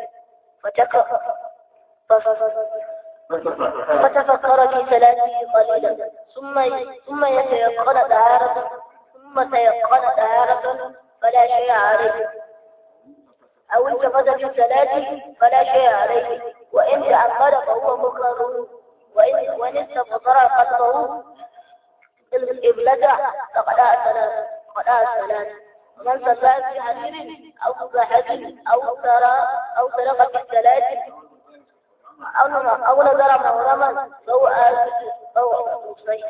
Speaker 2: فتفكر في صلاته قليلا ثم ثم يتيقن طهارة ثم تيقن طهارة فلا شيء عليه أو التفت في صلاته فلا شيء عليه وإن تأمل فهو مكره وإن وإن استبصر قلبه القبلة فقد أسلم فقد أسلم ومن صلى في حرير أو صحة أو ترى أو سرق في الصلاة أو أو نظر محرما فهو آثم فهو مصيب.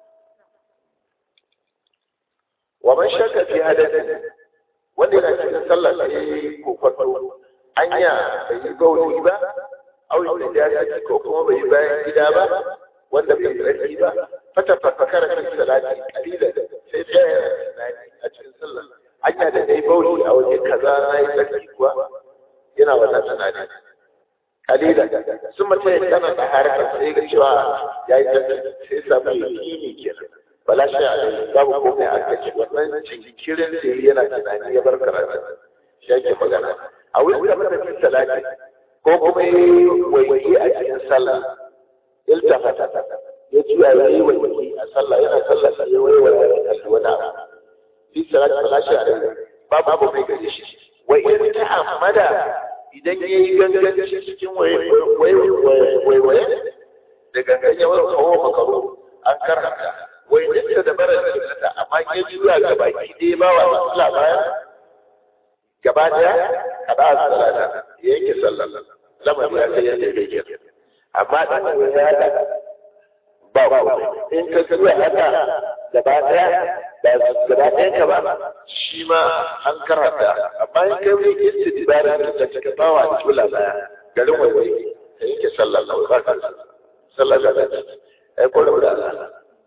Speaker 1: ومن شك في هذا wanda yana cikin sallah sai ko kwato anya bai yi gauri ba au da ya ko kuma bai bayan gida ba wanda bai tsarki ba fata fakara cikin salati kalila sai sai a cikin sallah anya da dai bauri a waje kaza nayi tsarki kuwa yana wannan tunani kalila sun mace ya kana da harkar sai ga cewa ya yi tattalin sai samu yakini kenan bala shi a babu komai a kaci wannan jinkirin da yana tunani ya bar karatu shi ake magana a wurin da mutum salati ko kuma waiwaye a cikin sallah iltafata ya juya ya yi waiwaye a sallah yana sallah sai ya waiwaye a kalli wani abu fi salati bala shi a babu komai gare shi wa in ta'ammada idan ya yi ganganci cikin waiwaye da gangan ya wani kawo makaru an karanta wai nista da barar da amma ya juya gaba ki ɗaya ba wa matsala bayan gaba ɗaya a ba a salata ya yanke sallar lamarin ya kai yadda ya yake amma ɗan ya haɗa ba ba in ka juya haka gaba ɗaya da gaba ɗaya ka ba shi ma an karanta amma in kai wani kinci dibarin da ta ba wa jula baya garin wani ya yanke sallar da ba ka sallar da ta ai ko da Allah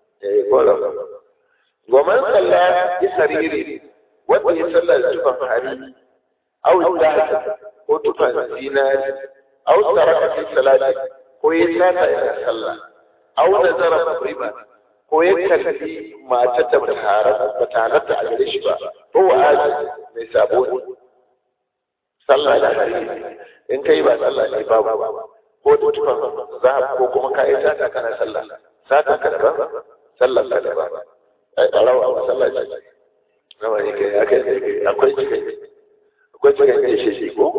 Speaker 1: ومن صلى بسرير وده صلى تفن حرير أو الدهر أو تفن زينار أو ترك في الصلاة هو يتلاقى إلى صلى أو نظر مغربا هو يكفي ما تتم تهارة وتعرض على الإشباع هو آجل نسابون صلى على حرير إن كيف صلى الإباب هو تفن ذهب وكما كايتا كان صلى ساتا كذبا sallar ka da ba a rawa sallar ce rawa ne kai aka yi akwai cikin akwai cikin kai shi shi ko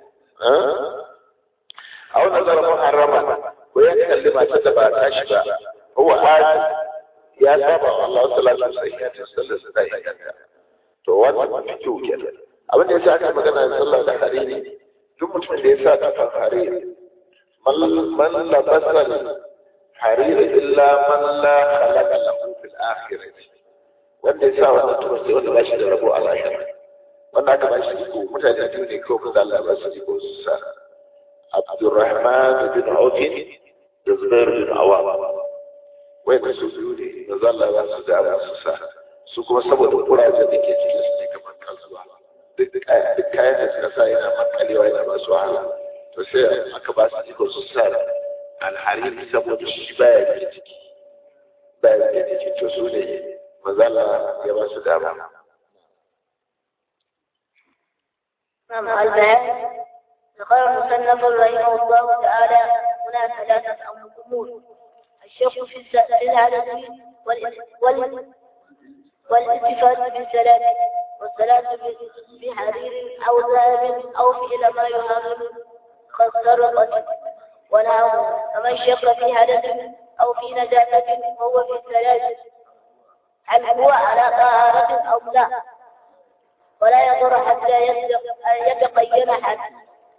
Speaker 1: a wannan zara muharrama ko ya kalli mace da ba ta shi ba huwa hadi ya saba wa Allah sallallahu alaihi wasallam sallar sa dai kanta to wannan kyau kenan abin da yasa aka magana sallar da hariri duk mutumin da ya sa ta hariri man labasa حرير إلا من لا خلق له في الآخرة wanda ya sa wannan tuba sai wanda ba shi da rabo a lahira wanda aka ba shi iko mutane biyu ne kawai kuma Allah ba su iko su sa Abdurrahman bin Auf da Zubair bin Awam wai da su biyu ne da Allah ba su da ba su sa su kuma saboda kuraje da ke cikin su ne kamar kasuwa duk duk kayan da suka sa yana makalewa yana ba su wahala to sai aka ba su iko su sa alhariri saboda shi baya da ciki baya da ciki to su ne mazala ya ba su dama.
Speaker 2: نعم البيان ذكر المصنف رحمه الله تعالى هنا ثلاثة أمور الشك في الهدف والالتفات بالصلاة والصلاة بحرير أو ذهب أو فعل ما يحرم خسرقة ونعم فمن شك في حدث أو في نجاسة فهو في الثلاث هل هو على طهارة أو لا ولا يضر حتى يتقين حدث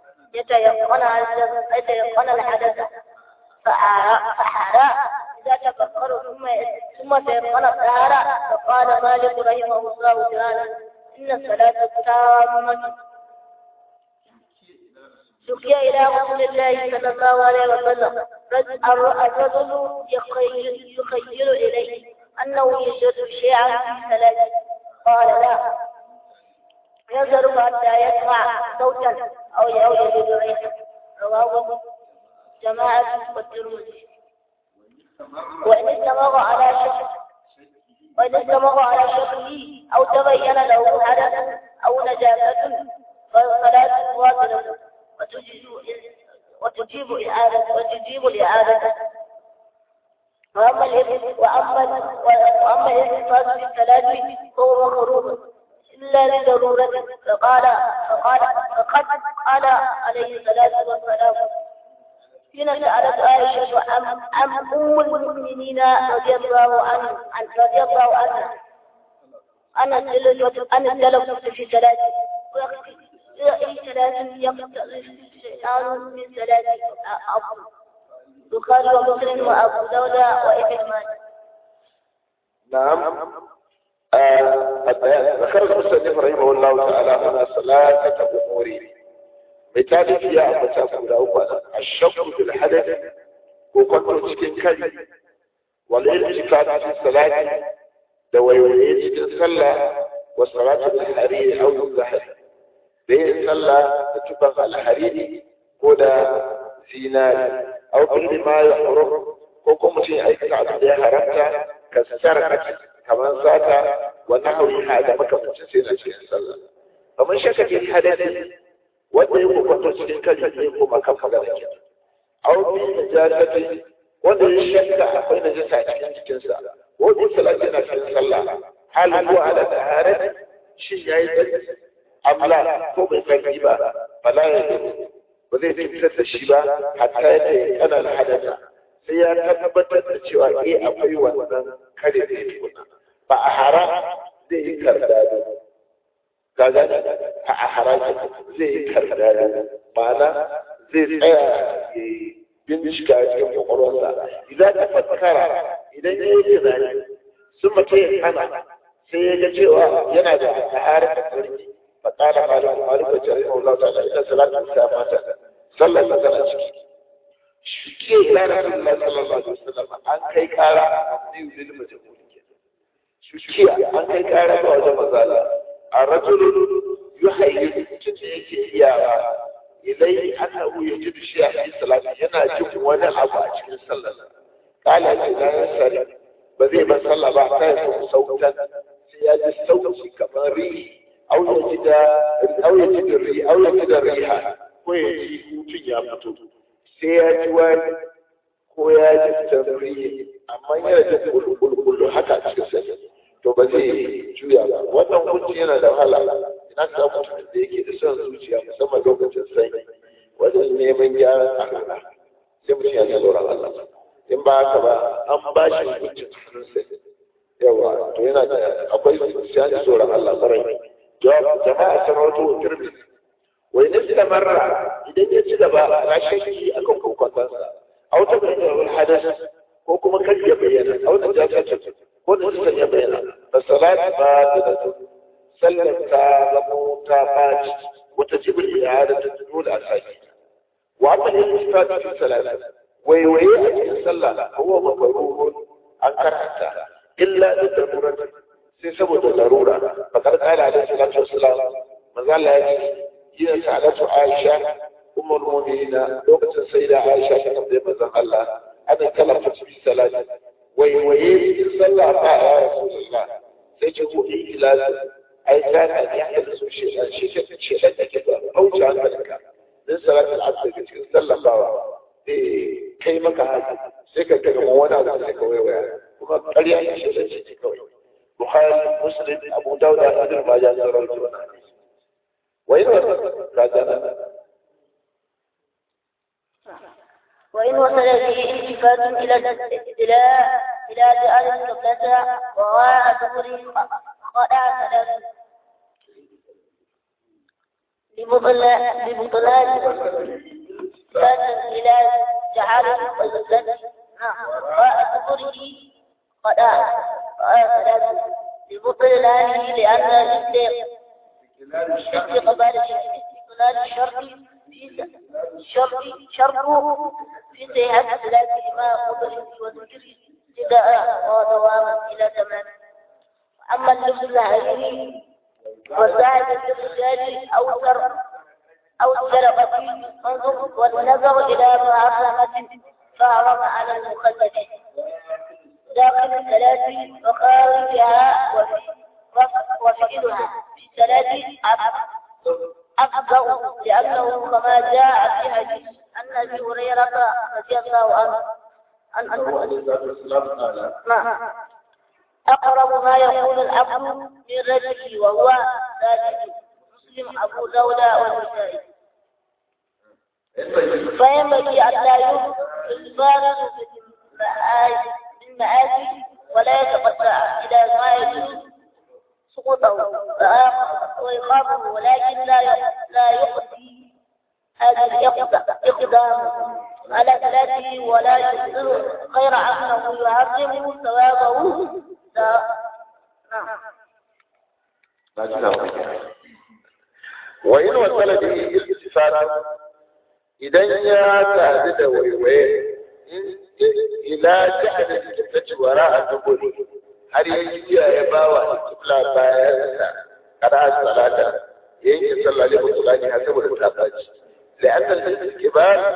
Speaker 2: يتيقن الحدث فحرى إذا تفكر ثم ثم تيقن الطهارة فقال مالك رحمه الله تعالى إن الصلاة تامة شكي إلى رسول الله صلى الله عليه وسلم الرجل يخيل إليه أنه يجد شيئا في صلاته قال لا ينظر حتى يسمع صوتا أو يجد ريحا رواه جماعة والترمذي وإن استمر على شك وإن استمر على شكله أو تبين له حدث أو نجاسة فالصلاة باطلة وتجيب الإعادة وتجيب الإعادة وأما الإثم وأما وأما الإثم في الثلاث فهو مكروه إلا لضرورة فقال فقال فقد قال عليه الصلاة والسلام حين سألت عائشة عن عن أم المؤمنين رضي الله عنه رضي الله عنها أن التلفت في ثلاث أي ثلاث يقتضي الشيطان من ثلاث أفضل البخاري ومسلم وأبو داود وابن ماجه.
Speaker 1: نعم. ذكر المصنف رحمه الله تعالى هنا ثلاثة أمور مثال فيها متى أولا الشك في الحدث وقدر cikin kai والالتفات في الصلاة دويوية cikin sallah والصلاة بالحرير أو الزحف بين صلى تتبع الحرير ودا zinari au kulli ma yahrum ko kuma mutum ya aikata abin da ya haramta ka sarrafa kamar sata wannan hauri ha da makamancin sai na cikin sallah kamar shaka ke hadasi wanda ya kwakwato cikin kan ya koma kan magana ke au bi najasati wanda ya shakka akwai najasa a cikin jikinsa ko bi salati na cikin sallah hal huwa ala taharat shi yayi tsarki amla ko bai tsarki ba fala ya ba zai fitar da shi ba hatta ya ce ana da hadasa sai ya tabbatar da cewa eh akwai wannan kare da yake kuna ba a haram zai yi kardado kaga a haram zai yi kardado ma'ana zai tsaya ya bincika cikin kwakwalwarsa idan ta fatkara idan ya yi tunani sun mace ya kana sai ya ga cewa yana da taharar da tsarki fakara malam malik da jari'a Allah ta'ala ita salatu ta mata sallar da tana ciki shi ke ila rasulullah sallallahu alaihi wasallam an kai kara ne zai mutum shi an kai kara ga wajen mazala a rajulun yuhayyi cikin da yake iyawa ilai annahu yajidu shay'a fi salati yana jin wani abu a cikin sallar kala ce da ya sare ba zai ba sallah ba sai ya sautan sai ya ji sauti kamar rihi au ya ji da au ya ji da rihi au ya ji da riha ko ya ji hutun ya fito sai ya ji wani ko ya ji tamrihi amma yana jin kullu haka a cikin sallar to ba zai juya ba wannan hukunci yana da wahala ina ka mutum da yake da son zuciya musamman lokacin sanyi wajen neman gyaran al'ada sai mutum ya ji tsoron Allah in ba haka ba an ba shi hukuncin hannunsa yawa to yana da akwai sai ji tsoron Allah sarai jama'a ta rawato turbi wai ne da marra idan ya ci gaba na shakki akan kokontansa a wata bayyana hadas ko kuma kan ya bayyana a wata jaka ko da suka ya bayyana da salat ba da sallar ta zamo ta faci wata jibril ya da ta dole a saki wa amma ne mustaqim fi salat wai wai a cikin sallah huwa makruhun an karanta illa da darura sai saboda larura fakar kala da salatu wassalam manzo Allah ya ce yin salatu Aisha ummul mu'minina lokacin sayyida Aisha ta tambaye manzo Allah ana kalafta fi salati waiwaye cikin sallah ba a rasulullah sai ce ko ikhlas ai ka ka ya da su shi shi shi da ke da auja hankalinka dan salatul asr cikin sallah ba eh kai maka haka sai ka ga wani abu sai ka waiwaya kuma ƙarya ne shi da shi kawai bukhari muslim abu dawud da ibn majah da rawaito wai ka ga
Speaker 2: وإن وصل به التفات إلى إلى إلى جعل القبلة وراء ظهره خدع ثلاث لبطلان لبطلان إلى جعل القبلة وراء ظهره خدع ثلاث لبطلانه لأن استقبال استقبال الشرق شرط شرطه في صحة ثلاث ما قبل وذكر ابتداء ودواما إلى تمام. أما اللبس الهريري وزاد الرجال أو سر أو سرقة انظر والنظر إلى محرمة فحرم على المخلد داخل الثلاث وخارجها وفعلها في ثلاث أفضل لأنه كما جاء في حديث أن أبي هريرة رضي الله عنه أنه أقرب ما يكون العبد من رجله وهو ساجد مسلم أبو داود والنسائي فينبغي أن لا يفارق بالمآسي ولا يتقطع إلى ما يجوز سقوطه ويخافه ولكن لا لا يقضي هذا الإقدام على ثلاثه ولا يصدر غير أنه يعظم ثوابه.
Speaker 1: وإن وصل به الالتفات إذا يا تعدد ويوي إلى جعل الكتة وراء الدبر har yanzu ya ba wa kibla bayan sa kada salata yayin sallah ne ba kula ne saboda ta baci la'anna al-istiqbal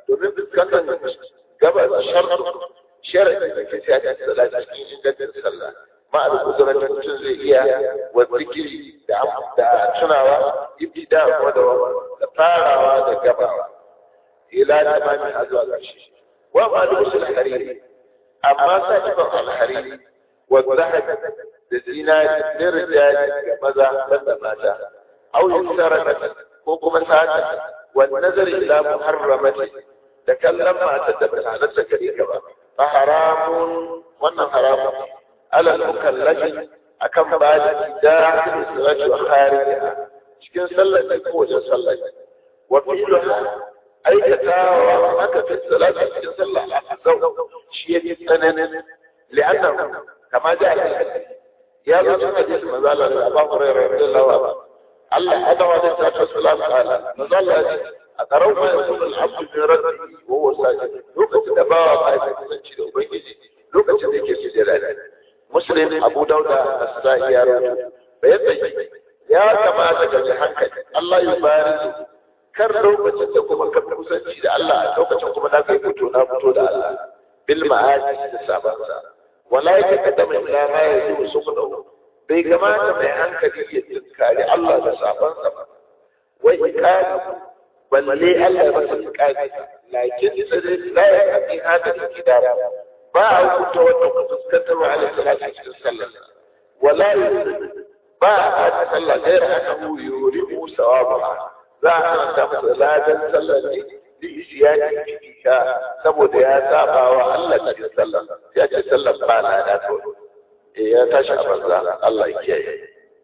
Speaker 1: domin fuskantar gabas sharɗu sharaɗi da ke siya cikin sallah cikin ingancin sallah ma a kusurar mutum zai iya wa zikiri da tunawa ibtida wa da farawa da gabawa ila tamamin har zuwa ƙarshe wa ma lusul hariri amma sa ibn al-hariri wa zahab da zinari da rijali ga maza da mata au yusara ko kuma sata wa nazari ila muharramati da kallon matar da ba ta halatta gare ka ba fa haramun wannan haramun ala al-mukallafi akan bada dakhil salati wa kharijaha cikin sallar da ko wajen sallar wa fi'luha aikatawa haka fi salati cikin sallah afzau shi yake tsananin li'annahu kama ja'a ya zo cikin hadisi manzo Allah da Abu Hurairah radiyallahu anhu Allah adawa da salatu wassalam qala manzo Allah a karau ma yakun al-abdu bi rabbi wa huwa sajid lokacin da bawa ba ya kusanci da ubangiji lokacin da yake sujada muslim Abu Dawud as-Sa'i ya rawaito bayan ya kamata ka ji hankali Allah ya barizu kar lokacin da kuma ka kusanci da Allah a lokacin kuma da kai fito na fito da Allah bil ma'asi da sabansa wala yake kadama ila ma yaji su kudu bai kamata mai hankali ya tinkari Allah da sabansa ba wai ikadi balle Allah ya masa ikadi lakin sai la ya kafi hada kidara ba a hukunta wannan fuskantar wa alaihi salatu cikin sallah wala ba a sallah gaira annahu yurimu sawabaha za a karanta masa ladan sallar ne da isiyani fika saboda ya saba wa Allah cikin sallah ya ce sallar ba na da to eh ya tashi a banza Allah ya kiyaye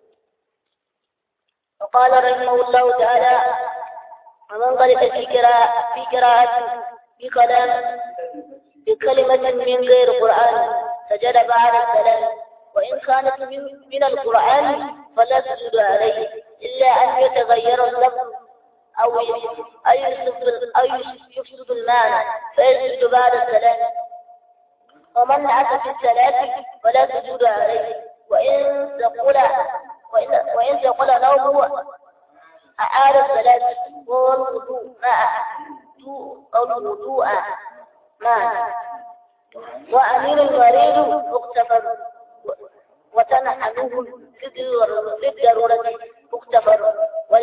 Speaker 2: وقال رحمه الله تعالى ومن غلط في قراءة في قراءة بكلام بكلمة من غير قرآن سجد بعد السلام وإن كانت من, من القرآن فلا تسجد عليه إلا أن يتغير اللفظ أو أو يفسد المعنى فيسجد بعد السلام ومن عاد في الصلاة فلا سجود عليه وإن ثقل وإن وإن ثقل نومه أعاد الصلاة والوضوء مع أو الوضوء مع وأمين المريض مغتفر وتنحنه للضرورة مغتفر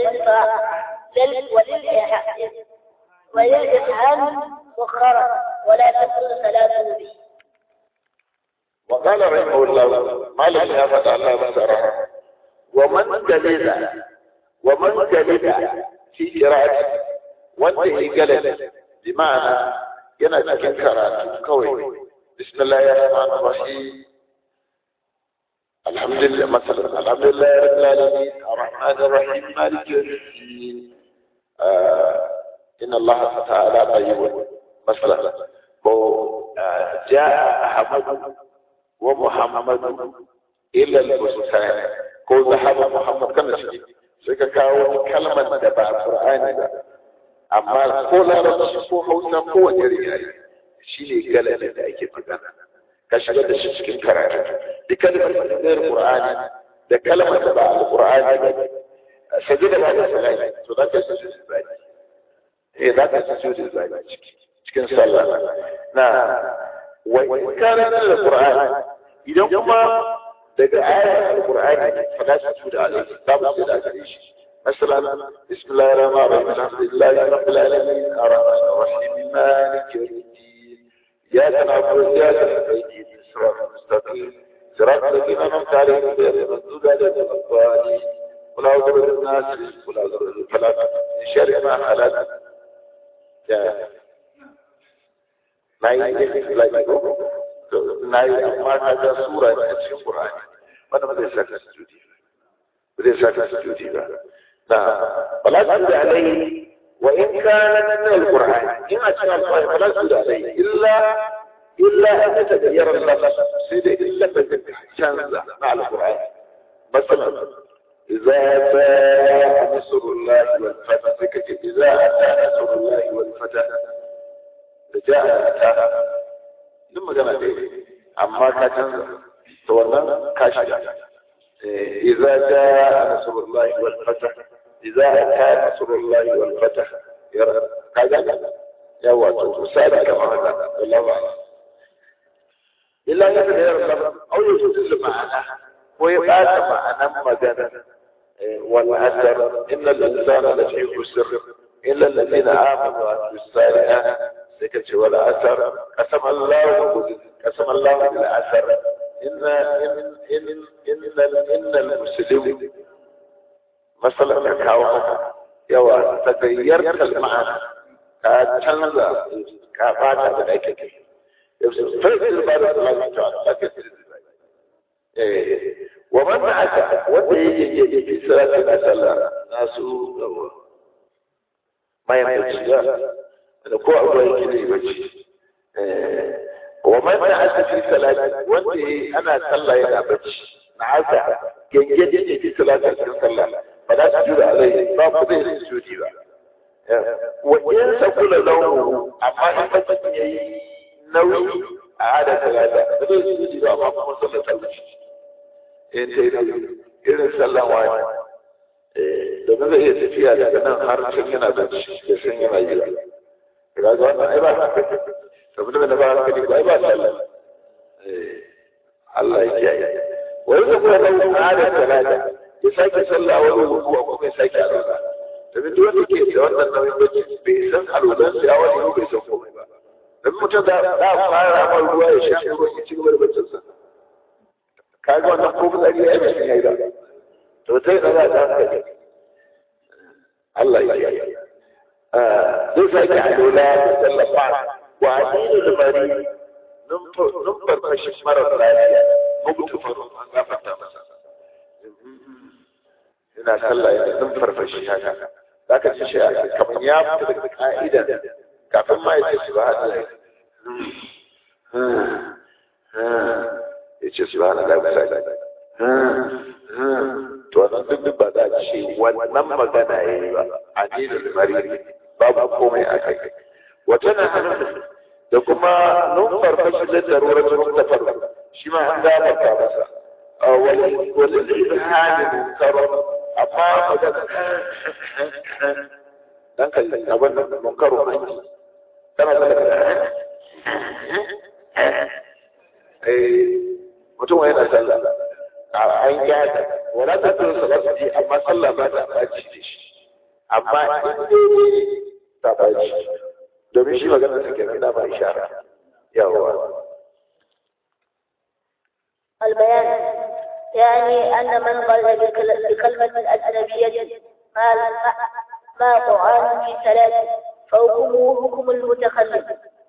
Speaker 2: وللإحان مخرر ولا تكون صلاته به.
Speaker 1: وقال رحمه الله ما لم يفت الله مسره ومن جلد ومن جلد في قراءته وانتهي جلد بمعنى ينا cikin karatu kawai bismillahir rahmanir rahim alhamdulillah masalan alhamdulillah rabbil alamin arrahmanir rahim maliki yawmiddin inna allaha ta'ala tayyibun masalan ko jaa ahmad wa muhammad illa al-bustan ko zahaba muhammad kana shi sai ka kawo kalmar da ba qur'ani ba amma ko larabci ko hausa ko wani yare shi ne galibin da ake magana ka shiga da shi cikin karatu da kalmar da zai qur'ani da kalmar da ba al-qur'ani ba sajida ba da salati to da ka sajida ba eh da ka sajida ba cikin sallah na wa kana al-qur'ani idan kuma daga ayar al-qur'ani fa da sajida alaihi babu sajida alaihi مثلا بسم الله الرحمن الرحيم الحمد لله رب العالمين الرحمن الرحيم مالك يوم الدين إياك نعبد وإياك نستعين صراط المستقيم صراط الذين أنعمت عليهم غير المغضوب عليهم ولا الضالين قل أعوذ برب الناس قل أعوذ برب الفلق من شر ما خلق ناي ناي أما هذا سورة في القرآن ما نبغى سكت سجودي بدي سكت سجودي بقى نعم فلا تسجد عليه وإن كان من القرآن إن أتى القرآن فلا تسجد عليه إلا إلا أن يتغير اللفظ سيد إلا بتنزع مع القرآن مثلا إذا جاء نصر الله والفتح إذا أتى نصر الله والفتح جاء أتى ثم جمع به أما كتنزع تولى كاشجع إذا جاء نصر الله والفتح إذا أتى نصر الله والفتح يرى كذا yawa to misali kamar haka wallahi illa ya da yarda au ya tudu ma'ana ko ya bata ma'anan magana wal asr innal insana la fi khusr illa alladhina amanu wa amilus salihat sai kace wal asr qasama Allahu qasama Allahu bil asr inna in in innal muslimin masalan ka kawo haka yawa tagayyar al-ma'ana ka canza ka bata da ake kai فإذا بارك الله تعالى ومن أتى وده في صلاة الأسلة ناس ما يمشي نقول أبوي كذي بجي ومن أتى في صلاة وده أنا صلى إلى بجي نعسى جيجي في صلاة الأسلة فلا تجود عليه ما قدر السجود وإن سقول له أما إن بجي nauyi a hada talata da zai su ji ba amma kuma sallar tallaci in ta yi irin sallan wani domin zai iya tafiya daga nan har can yana da da san yana yi ba ga ga wannan ai ba ka saboda da ba ka ji ai ba sallah Allah ya kiyaye wai da kuma da hada talata ya sake sallah wani ruku ko bai sake alwala domin duk wanda ke da wannan nauyin bace bai san alwalan sa ya wani bai san komai ba dan mutum da da fara mar ruwa ya sha ruwa ya ci gaba da baccin sa kaga wannan ko fitsari ya yi yayi da to sai da za ka Allah ya yi ah zai sake alola da sallafa wa adilul mari numfar numfar fashi mara lafiya mutu faru an gafarta masa ina sallah ya numfar fashi haka zaka ci shi kamar ya fita daga ka'ida kafin ma ya ce su ba haɗa ya ce su ba haɗa lafiya to wannan duk ba za a ce wannan magana ya yi ba a nina da mari babu komai a kai wata na hannun da kuma numfar fashi da darurar cikin tafar shi ma an gafarta masa wani wani zai hannun karon amma magana dan kalli abin da mun karo ne kana da eh mutum yana sallah an gyara wala ta tsoro salati amma sallah ba ta baci da shi amma in ta baci domin shi magana take nan da ba ishara yawa
Speaker 2: البيان يعني أن من قال بكلمة أجنبية قال ما طعام في ثلاث فحكمه حكم المتخلف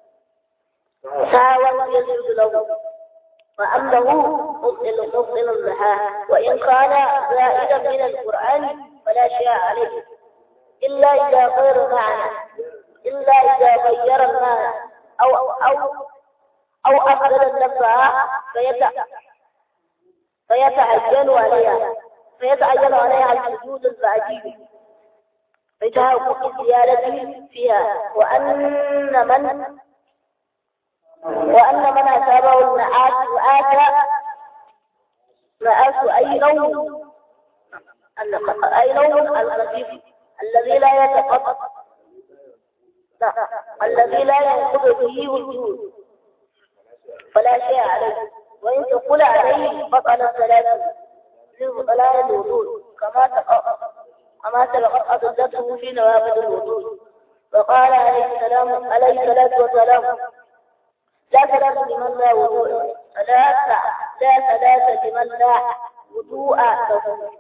Speaker 2: ساوى يسجد له وأمره مبطل مبطل الضحى وإن كان زائدا من القرآن فلا شيء عليه إلا إذا غير معنى إلا إذا غير المعنى أو أو أو, أو أفضل النفع فيتعين عليها فيتعين عليها السجود البعدي بتحقق الزيادة فيها وأن من وأن من أصابه النعاس وآتى نعاس أي نوع أي نوع الخفيف الذي لا يتقطع الذي لا ينقض فيه وجود فلا شيء عليه وإن تقول عليه بطل الصلاة لبطلان الوضوء كما كما سبقت أدلته في نوافذ الوضوء وقال عليه السلام عليه الصلاة والسلام لا صلاة لمن لا وضوء لا لا صلاة لمن لا وضوء له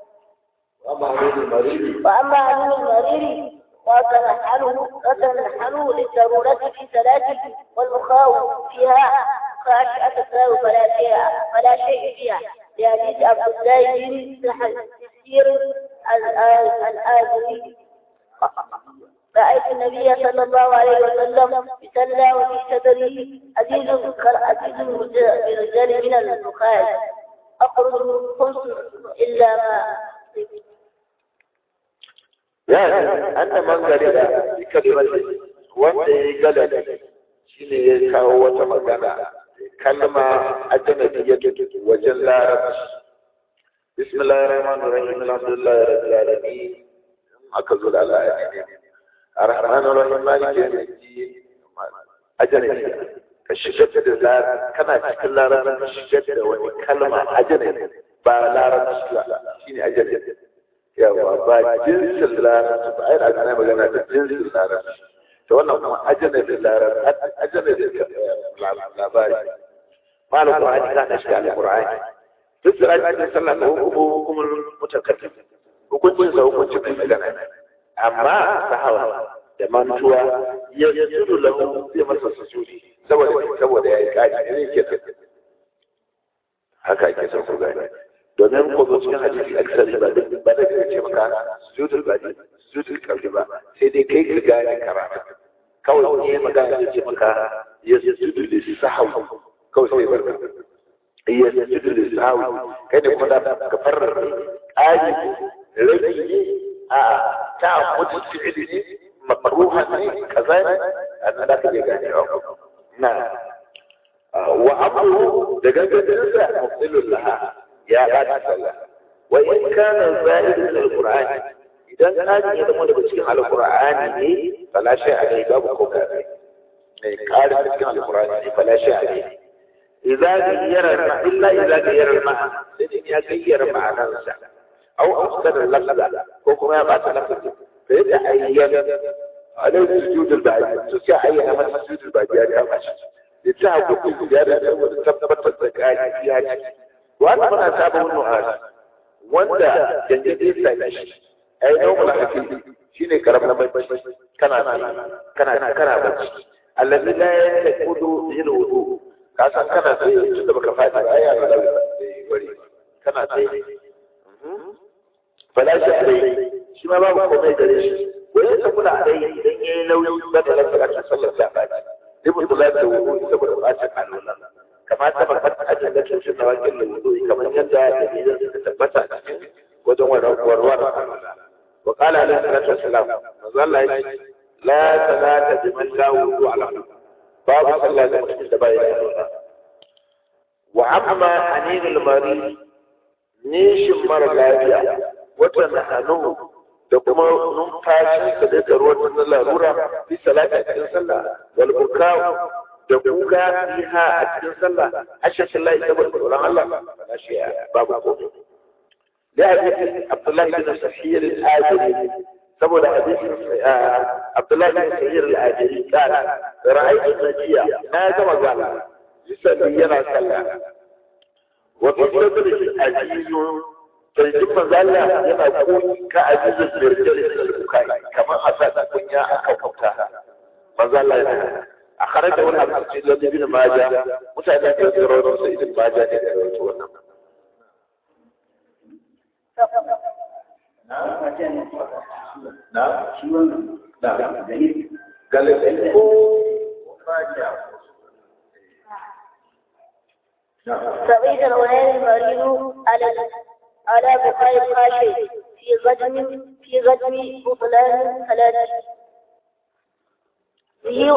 Speaker 2: وأما عن المريض وتنحله وتنحله للضرورة في صلاته والمخاوف فيها خاشعة الثاو فلا شيء فلا شيء فيها لحديث عبد الله بن تحسير الآذري رأيت النبي صلى الله عليه وسلم يصلى وفي صدره عزيز عزيز برجال من البخاري أخرج خمس إلا ما
Speaker 1: يعني أن من قال بكلمة وأنت قال شيء يكاو وتمكنا كلمة أجنبية وجل بسم الله الرحمن الرحيم الحمد لله رب العالمين أكبر الله الرحمن الرحيم مالك يوم الدين ajanabi ka shigar da lar kana cikin larabci ka shigar da wani kalma ajanabi ba larabci ba shine ajanabi yawa ba jinsin larabci ba ai ana magana da jinsin larabci to wannan kuma ajanabi larabci ajanabi labari malam Qur'ani kana shiga al-Qur'ani duk da ake sallah ko hukumar mutakaddim hukuncin sa hukuncin mai magana amma sahawa da mantuwa ya yasudu lahu zai masa sujudi saboda saboda yayi kaji ne yake haka yake son ku gani domin ko zo cikin hadisi aksari ba da ba da ce maka sujudul badi sujudul qabli ba sai dai kai ka gane karatu kawai ne magana ya ce maka yasudu lis-sahwi kawai sai barka iya sujudu lissawi kai ne kuma da ka farar aji rabi a ta mutu fi'ili ne makruha ne kaza ne annan da kake gane na wa amru da gangan sa mufsilul laha ya ga sallah wa in kana za'id min alqur'ani idan kaji ya zama daga cikin alqur'ani ne fala shay'a alai babu ko kai ne kare cikin alqur'ani ne fala shay'a alai إذا غير إلا إذا غير المعنى لأن يغير معنى أو أفسد اللفظ وكما يبعث لفظ فيتعين على السجود البعدي تتعين من السجود البعدي يا ماشي يتعب كل زيادة وتثبت الزكاة فيها وأنا من أصابه النعاس وأنت جنجدين سيمشي أي نوم الحكي شيني كرم لما كان كان كان الذي لا يتكود به الوضوء ka san kana sai tun da baka fadi ba ya ga wari kana sai falashi alai shi ma babu komai gare shi wani ta kula alai idan yayi nauyi da da sallar sallar ta fadi ibn Dulad da wudu saboda bacin alwala kamar ta bakar ajin da tushen da wakil da wudu kamar yadda da idan suka tabbata cikin wajen warwar alwala wa qala alaihi salatu wassalam manzo Allah ya ce la salata biman la wudu ala babu sallah da cikin da bai da wa amma anil mari nishin mara lafiya wata nahanu da kuma numfashin da da ruwan na larura fi salati cikin sallah wal bukaw da kuka fiha a cikin sallah ashashin lai saboda tsoron Allah ba shi babu ko da hadisi Abdullah bin Sahih al-Ajli saboda hadisin Abdullah bin Sahih al-Ajli kana ra'aytu najiya na ga magana yusalli yana sallah wa fi sadri ajizu tarjum mazalla yana koyi ka ajizu sirjali kai kamar asada kunya aka kauta mazalla yana akharaja wal hadith alladhi bin majah mutane da rawaito sai ibn majah ne da rawaito wannan na shi wannan da dalil galil ko majah
Speaker 2: فإذا الغلام المريض على على بقاء الخاشع في غدم في غدم بطلان ثلاثة في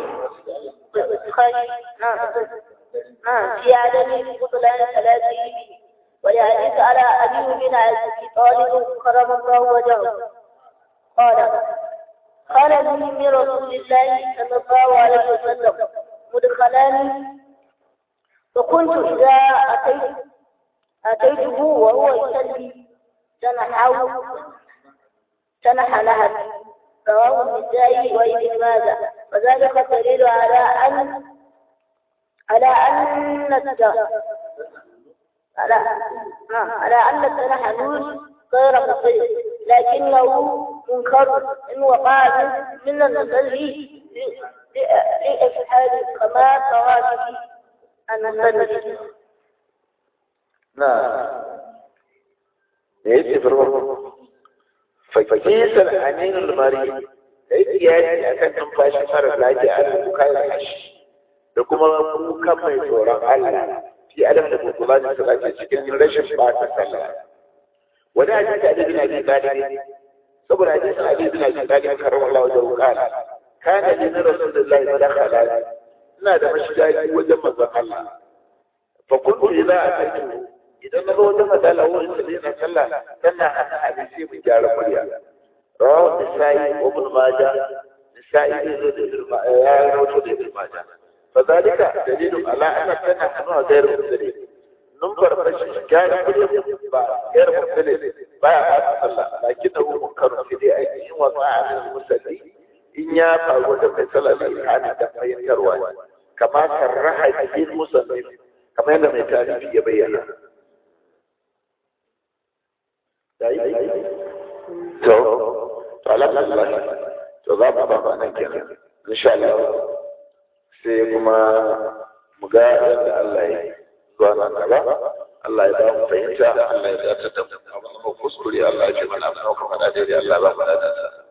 Speaker 2: في عدم بطلان ثلاثة ولحديث على أبي بن أبي طالب كرم الله وجهه قال قال لي من رسول الله صلى الله عليه وسلم مدخلان فكنت إذا أتيت أتيته وهو يصلي جنحه جنح لها رواه النسائي وابن ماجه وذلك دليل على أن على أن على على أن التنحنوس غير مصير لكنه منكر إن وقع من المصلي لإفحاد كما تواجه المصلي.
Speaker 1: نعم. ليس فرق فكيس الأمين المريض يعني أكن نمفاش فرق لاجئ على بكاء الحش لكما بكاء ما يتورى الله في ألم البطلان الثلاثة cikin rashin bata sallah wani hadisi Ali bin Abi Talib saboda hadisin Ali bin Abi Talib karramallahu wajhahu qala kana li rasulillahi madakhala ina da mashigaji wajen manzon Allah fa kuntu idza ataitu idan na zo wajen madala wurin da yana sallah sannan ana hadisi mu gyara murya rawahu Nasa'i wa Ibn Majah nisa'i ne zo da irma ya rawato da irma ja fadalika dalilun ala anna kana hanwa ghayr mudallil numbar fashi gari kudi ba ghayr mudallil ba ya ba sallah lakinnahu munkarun fi dai ainihin wa ma'anin musalli in ya faru da mai sallah da ihani da fahimtarwa kama sarraha bihi musallin kama yadda mai tarihi ya bayyana to to alhamdulillah to za mu ba nan kenan insha Allah sai kuma mu ga yadda Allah ya zuwa nan gaba Allah ya ba mu fahimta Allah ya zata da mu kuskure Allah ya ce mana kuma da dai Allah ba mu da